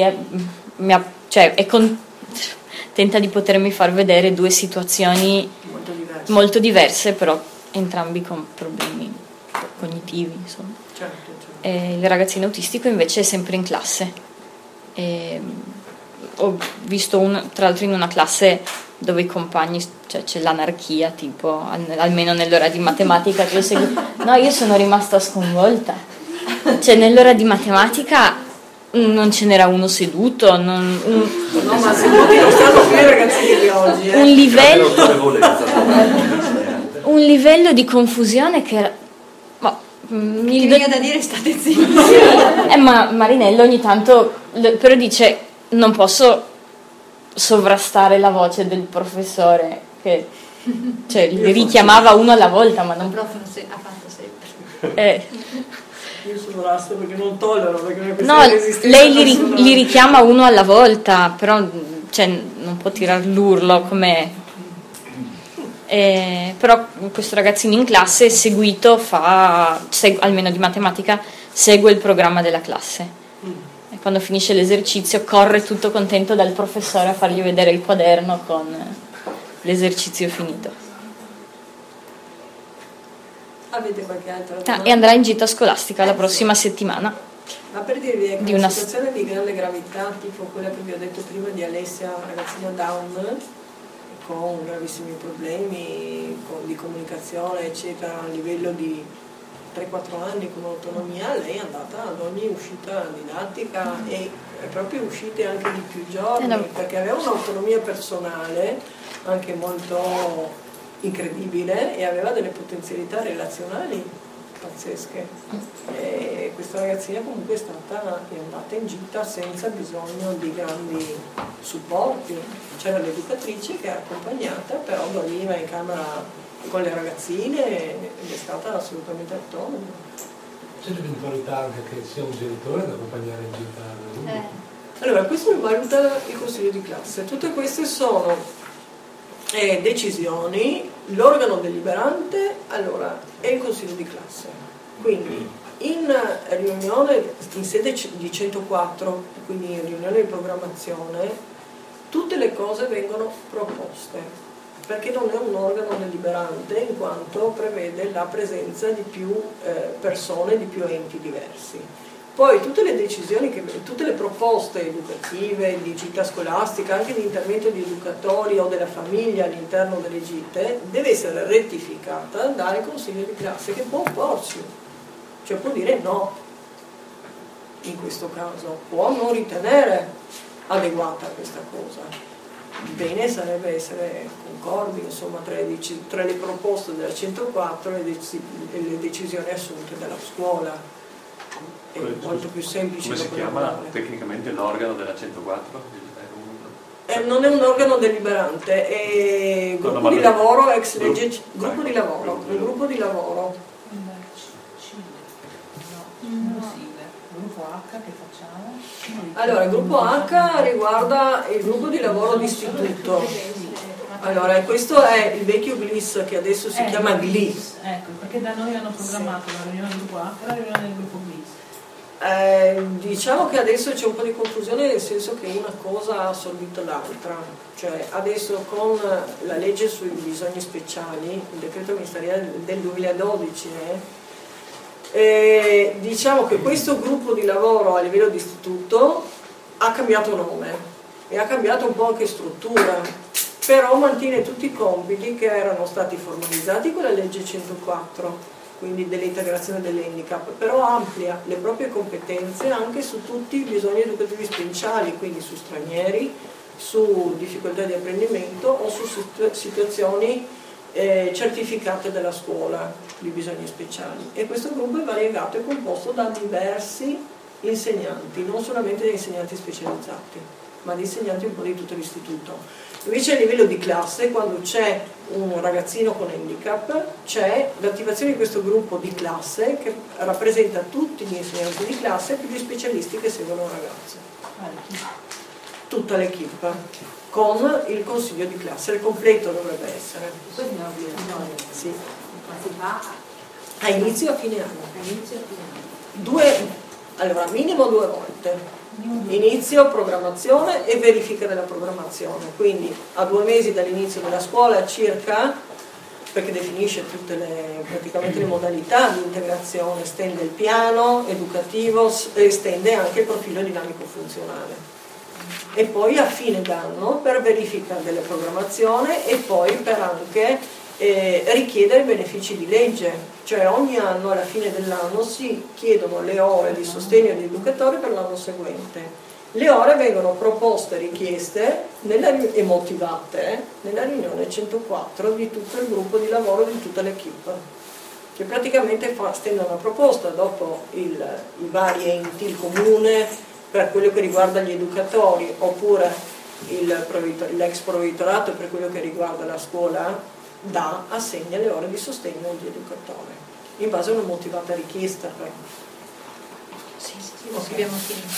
tenta di potermi far vedere due situazioni molto diverse, però entrambi con problemi cognitivi, insomma. Certo. E il ragazzino autistico invece è sempre in classe. E ho visto tra l'altro in una classe dove i compagni, cioè c'è l'anarchia, tipo almeno nell'ora di matematica che io seguo. No, io sono rimasta sconvolta. Cioè nell'ora di matematica non ce n'era uno seduto, no, ma seduti non stanno qui i ragazzini di oggi. Un livello di confusione che era. Mi viene da dire state zitti. Ma Marinello ogni tanto però dice non posso sovrastare la voce del professore che li richiamava uno alla volta, ma non il prof ha fatto sempre. Io sovrasto perché non tollero, perché lei li richiama uno alla volta, però non può tirar l'urlo come. Però questo ragazzino in classe seguito almeno di matematica segue il programma della classe e quando finisce l'esercizio corre tutto contento dal professore a fargli vedere il quaderno con l'esercizio finito. Avete qualche altra e andrà in gita scolastica la prossima settimana. Ma per dirvi che una situazione di grande gravità tipo quella che vi ho detto prima di Alessia, ragazzina Down con gravissimi problemi di comunicazione eccetera a livello di 3-4 anni con autonomia, lei è andata ad ogni uscita didattica e proprio uscite anche di più giorni perché aveva un'autonomia personale anche molto incredibile e aveva delle potenzialità relazionali pazzesche e questa ragazzina comunque è andata in gita senza bisogno di grandi supporti, c'era l'educatrice che è accompagnata però dormiva in camera con le ragazzine ed è stata assolutamente autonoma. C'è l'eventualità anche che sia un genitore ad accompagnare in gita? Allora questo lo valuta il consiglio di classe, tutte queste sono decisioni, l'organo deliberante è il consiglio di classe, quindi in riunione in sede di 104, quindi in riunione di programmazione, tutte le cose vengono proposte, perché non è un organo deliberante in quanto prevede la presenza di più persone, di più enti diversi. Poi tutte le decisioni, tutte le proposte educative, di gita scolastica, anche di intervento di educatori o della famiglia all'interno delle gite, deve essere rettificata dal consiglio di classe che può opporsi, cioè può dire no in questo caso, può non ritenere adeguata questa cosa. Bene sarebbe essere concordi insomma tra le proposte della 104 e le decisioni assunte dalla scuola. È molto più semplice. Come si chiama tecnicamente l'organo della 104? Non è un organo deliberante, è gruppo di lavoro ex legge, gruppo di lavoro, un gruppo di lavoro. Gruppo H che facciamo? Allora, il gruppo H riguarda il gruppo di lavoro d'istituto. Allora, questo è il vecchio GLIS che adesso si chiama GLIS. Ecco, perché da noi hanno programmato la riunione del gruppo A e la riunione del gruppo GLIS. Diciamo che adesso c'è un po' di confusione, nel senso che una cosa ha assorbito l'altra, cioè adesso con la legge sui bisogni speciali, il decreto ministeriale del 2012, diciamo che questo gruppo di lavoro a livello di istituto ha cambiato nome e ha cambiato un po' anche struttura, però mantiene tutti i compiti che erano stati formalizzati con la legge 104, quindi dell'integrazione dell'handicap, però amplia le proprie competenze anche su tutti i bisogni educativi speciali, quindi su stranieri, su difficoltà di apprendimento o su situazioni certificate dalla scuola di bisogni speciali. E questo gruppo è variegato e composto da diversi insegnanti, non solamente da insegnanti specializzati, ma di insegnanti un po' di tutto l'istituto. Invece a livello di classe, quando c'è un ragazzino con handicap, c'è l'attivazione di questo gruppo di classe che rappresenta tutti gli insegnanti di classe e più gli specialisti che seguono un ragazzo. Tutta l'equipe, con il consiglio di classe, il completo dovrebbe essere. Questo è obbligatorio. Sì. Ma si fa a inizio e a fine anno. Allora, minimo 2 volte. Inizio, programmazione e verifica della programmazione, quindi a 2 mesi dall'inizio della scuola circa, perché definisce praticamente le modalità di integrazione, stende il piano educativo e stende anche il profilo dinamico funzionale, e poi a fine d'anno per verifica della programmazione e poi per anche richiedere benefici di legge, cioè ogni anno alla fine dell'anno si chiedono le ore di sostegno agli educatori per l'anno seguente. Le ore vengono proposte, richieste e motivate nella riunione 104 di tutto il gruppo di lavoro di tutta l'equipe, che praticamente stende una proposta dopo i vari enti, il comune per quello che riguarda gli educatori, oppure l'ex provveditorato per quello che riguarda la scuola, assegna le ore di sostegno agli educatori in base a una motivata richiesta. Sì, lo scriviamo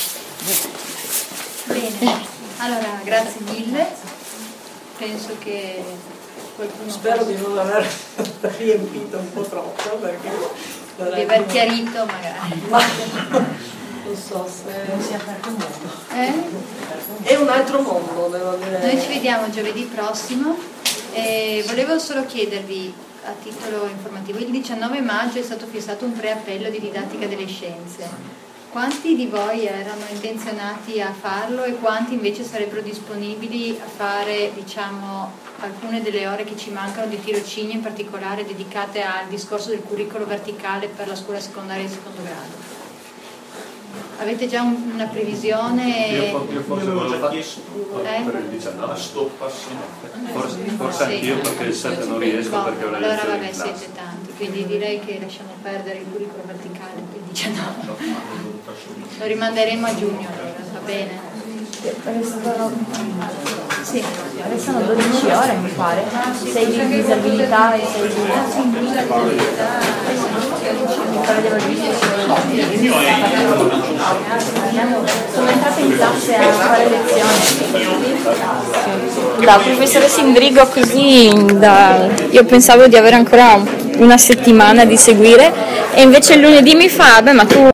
bene, allora grazie mille, penso che qualcuno spero di non aver riempito un po' troppo, perché di aver chiarito magari non so se si è aperto un mondo. È un altro mondo, devo dire. Noi ci vediamo giovedì prossimo. Volevo solo chiedervi a titolo informativo, il 19 maggio è stato fissato un preappello di didattica delle scienze. Quanti di voi erano intenzionati a farlo e quanti invece sarebbero disponibili a fare, diciamo, alcune delle ore che ci mancano di tirocinio, in particolare dedicate al discorso del curriculum verticale per la scuola secondaria e secondo grado? Avete già una previsione? Io forse non l'ho chiesto per il 19. Forse anch'io, perché il 7 non riesco, perché ho la allora lezione vabbè, in classe. siete tanti, quindi direi che lasciamo perdere il curriculum verticale per il 19. Lo rimanderemo a giugno, allora, va bene? Restano 12 ore, mi pare. 6 di disabilità e 6 di sono entrata in classe a fare lezioni. La professoressa Indrigo così io pensavo di avere ancora una settimana di seguire, e invece il lunedì mi fa: beh, ma tu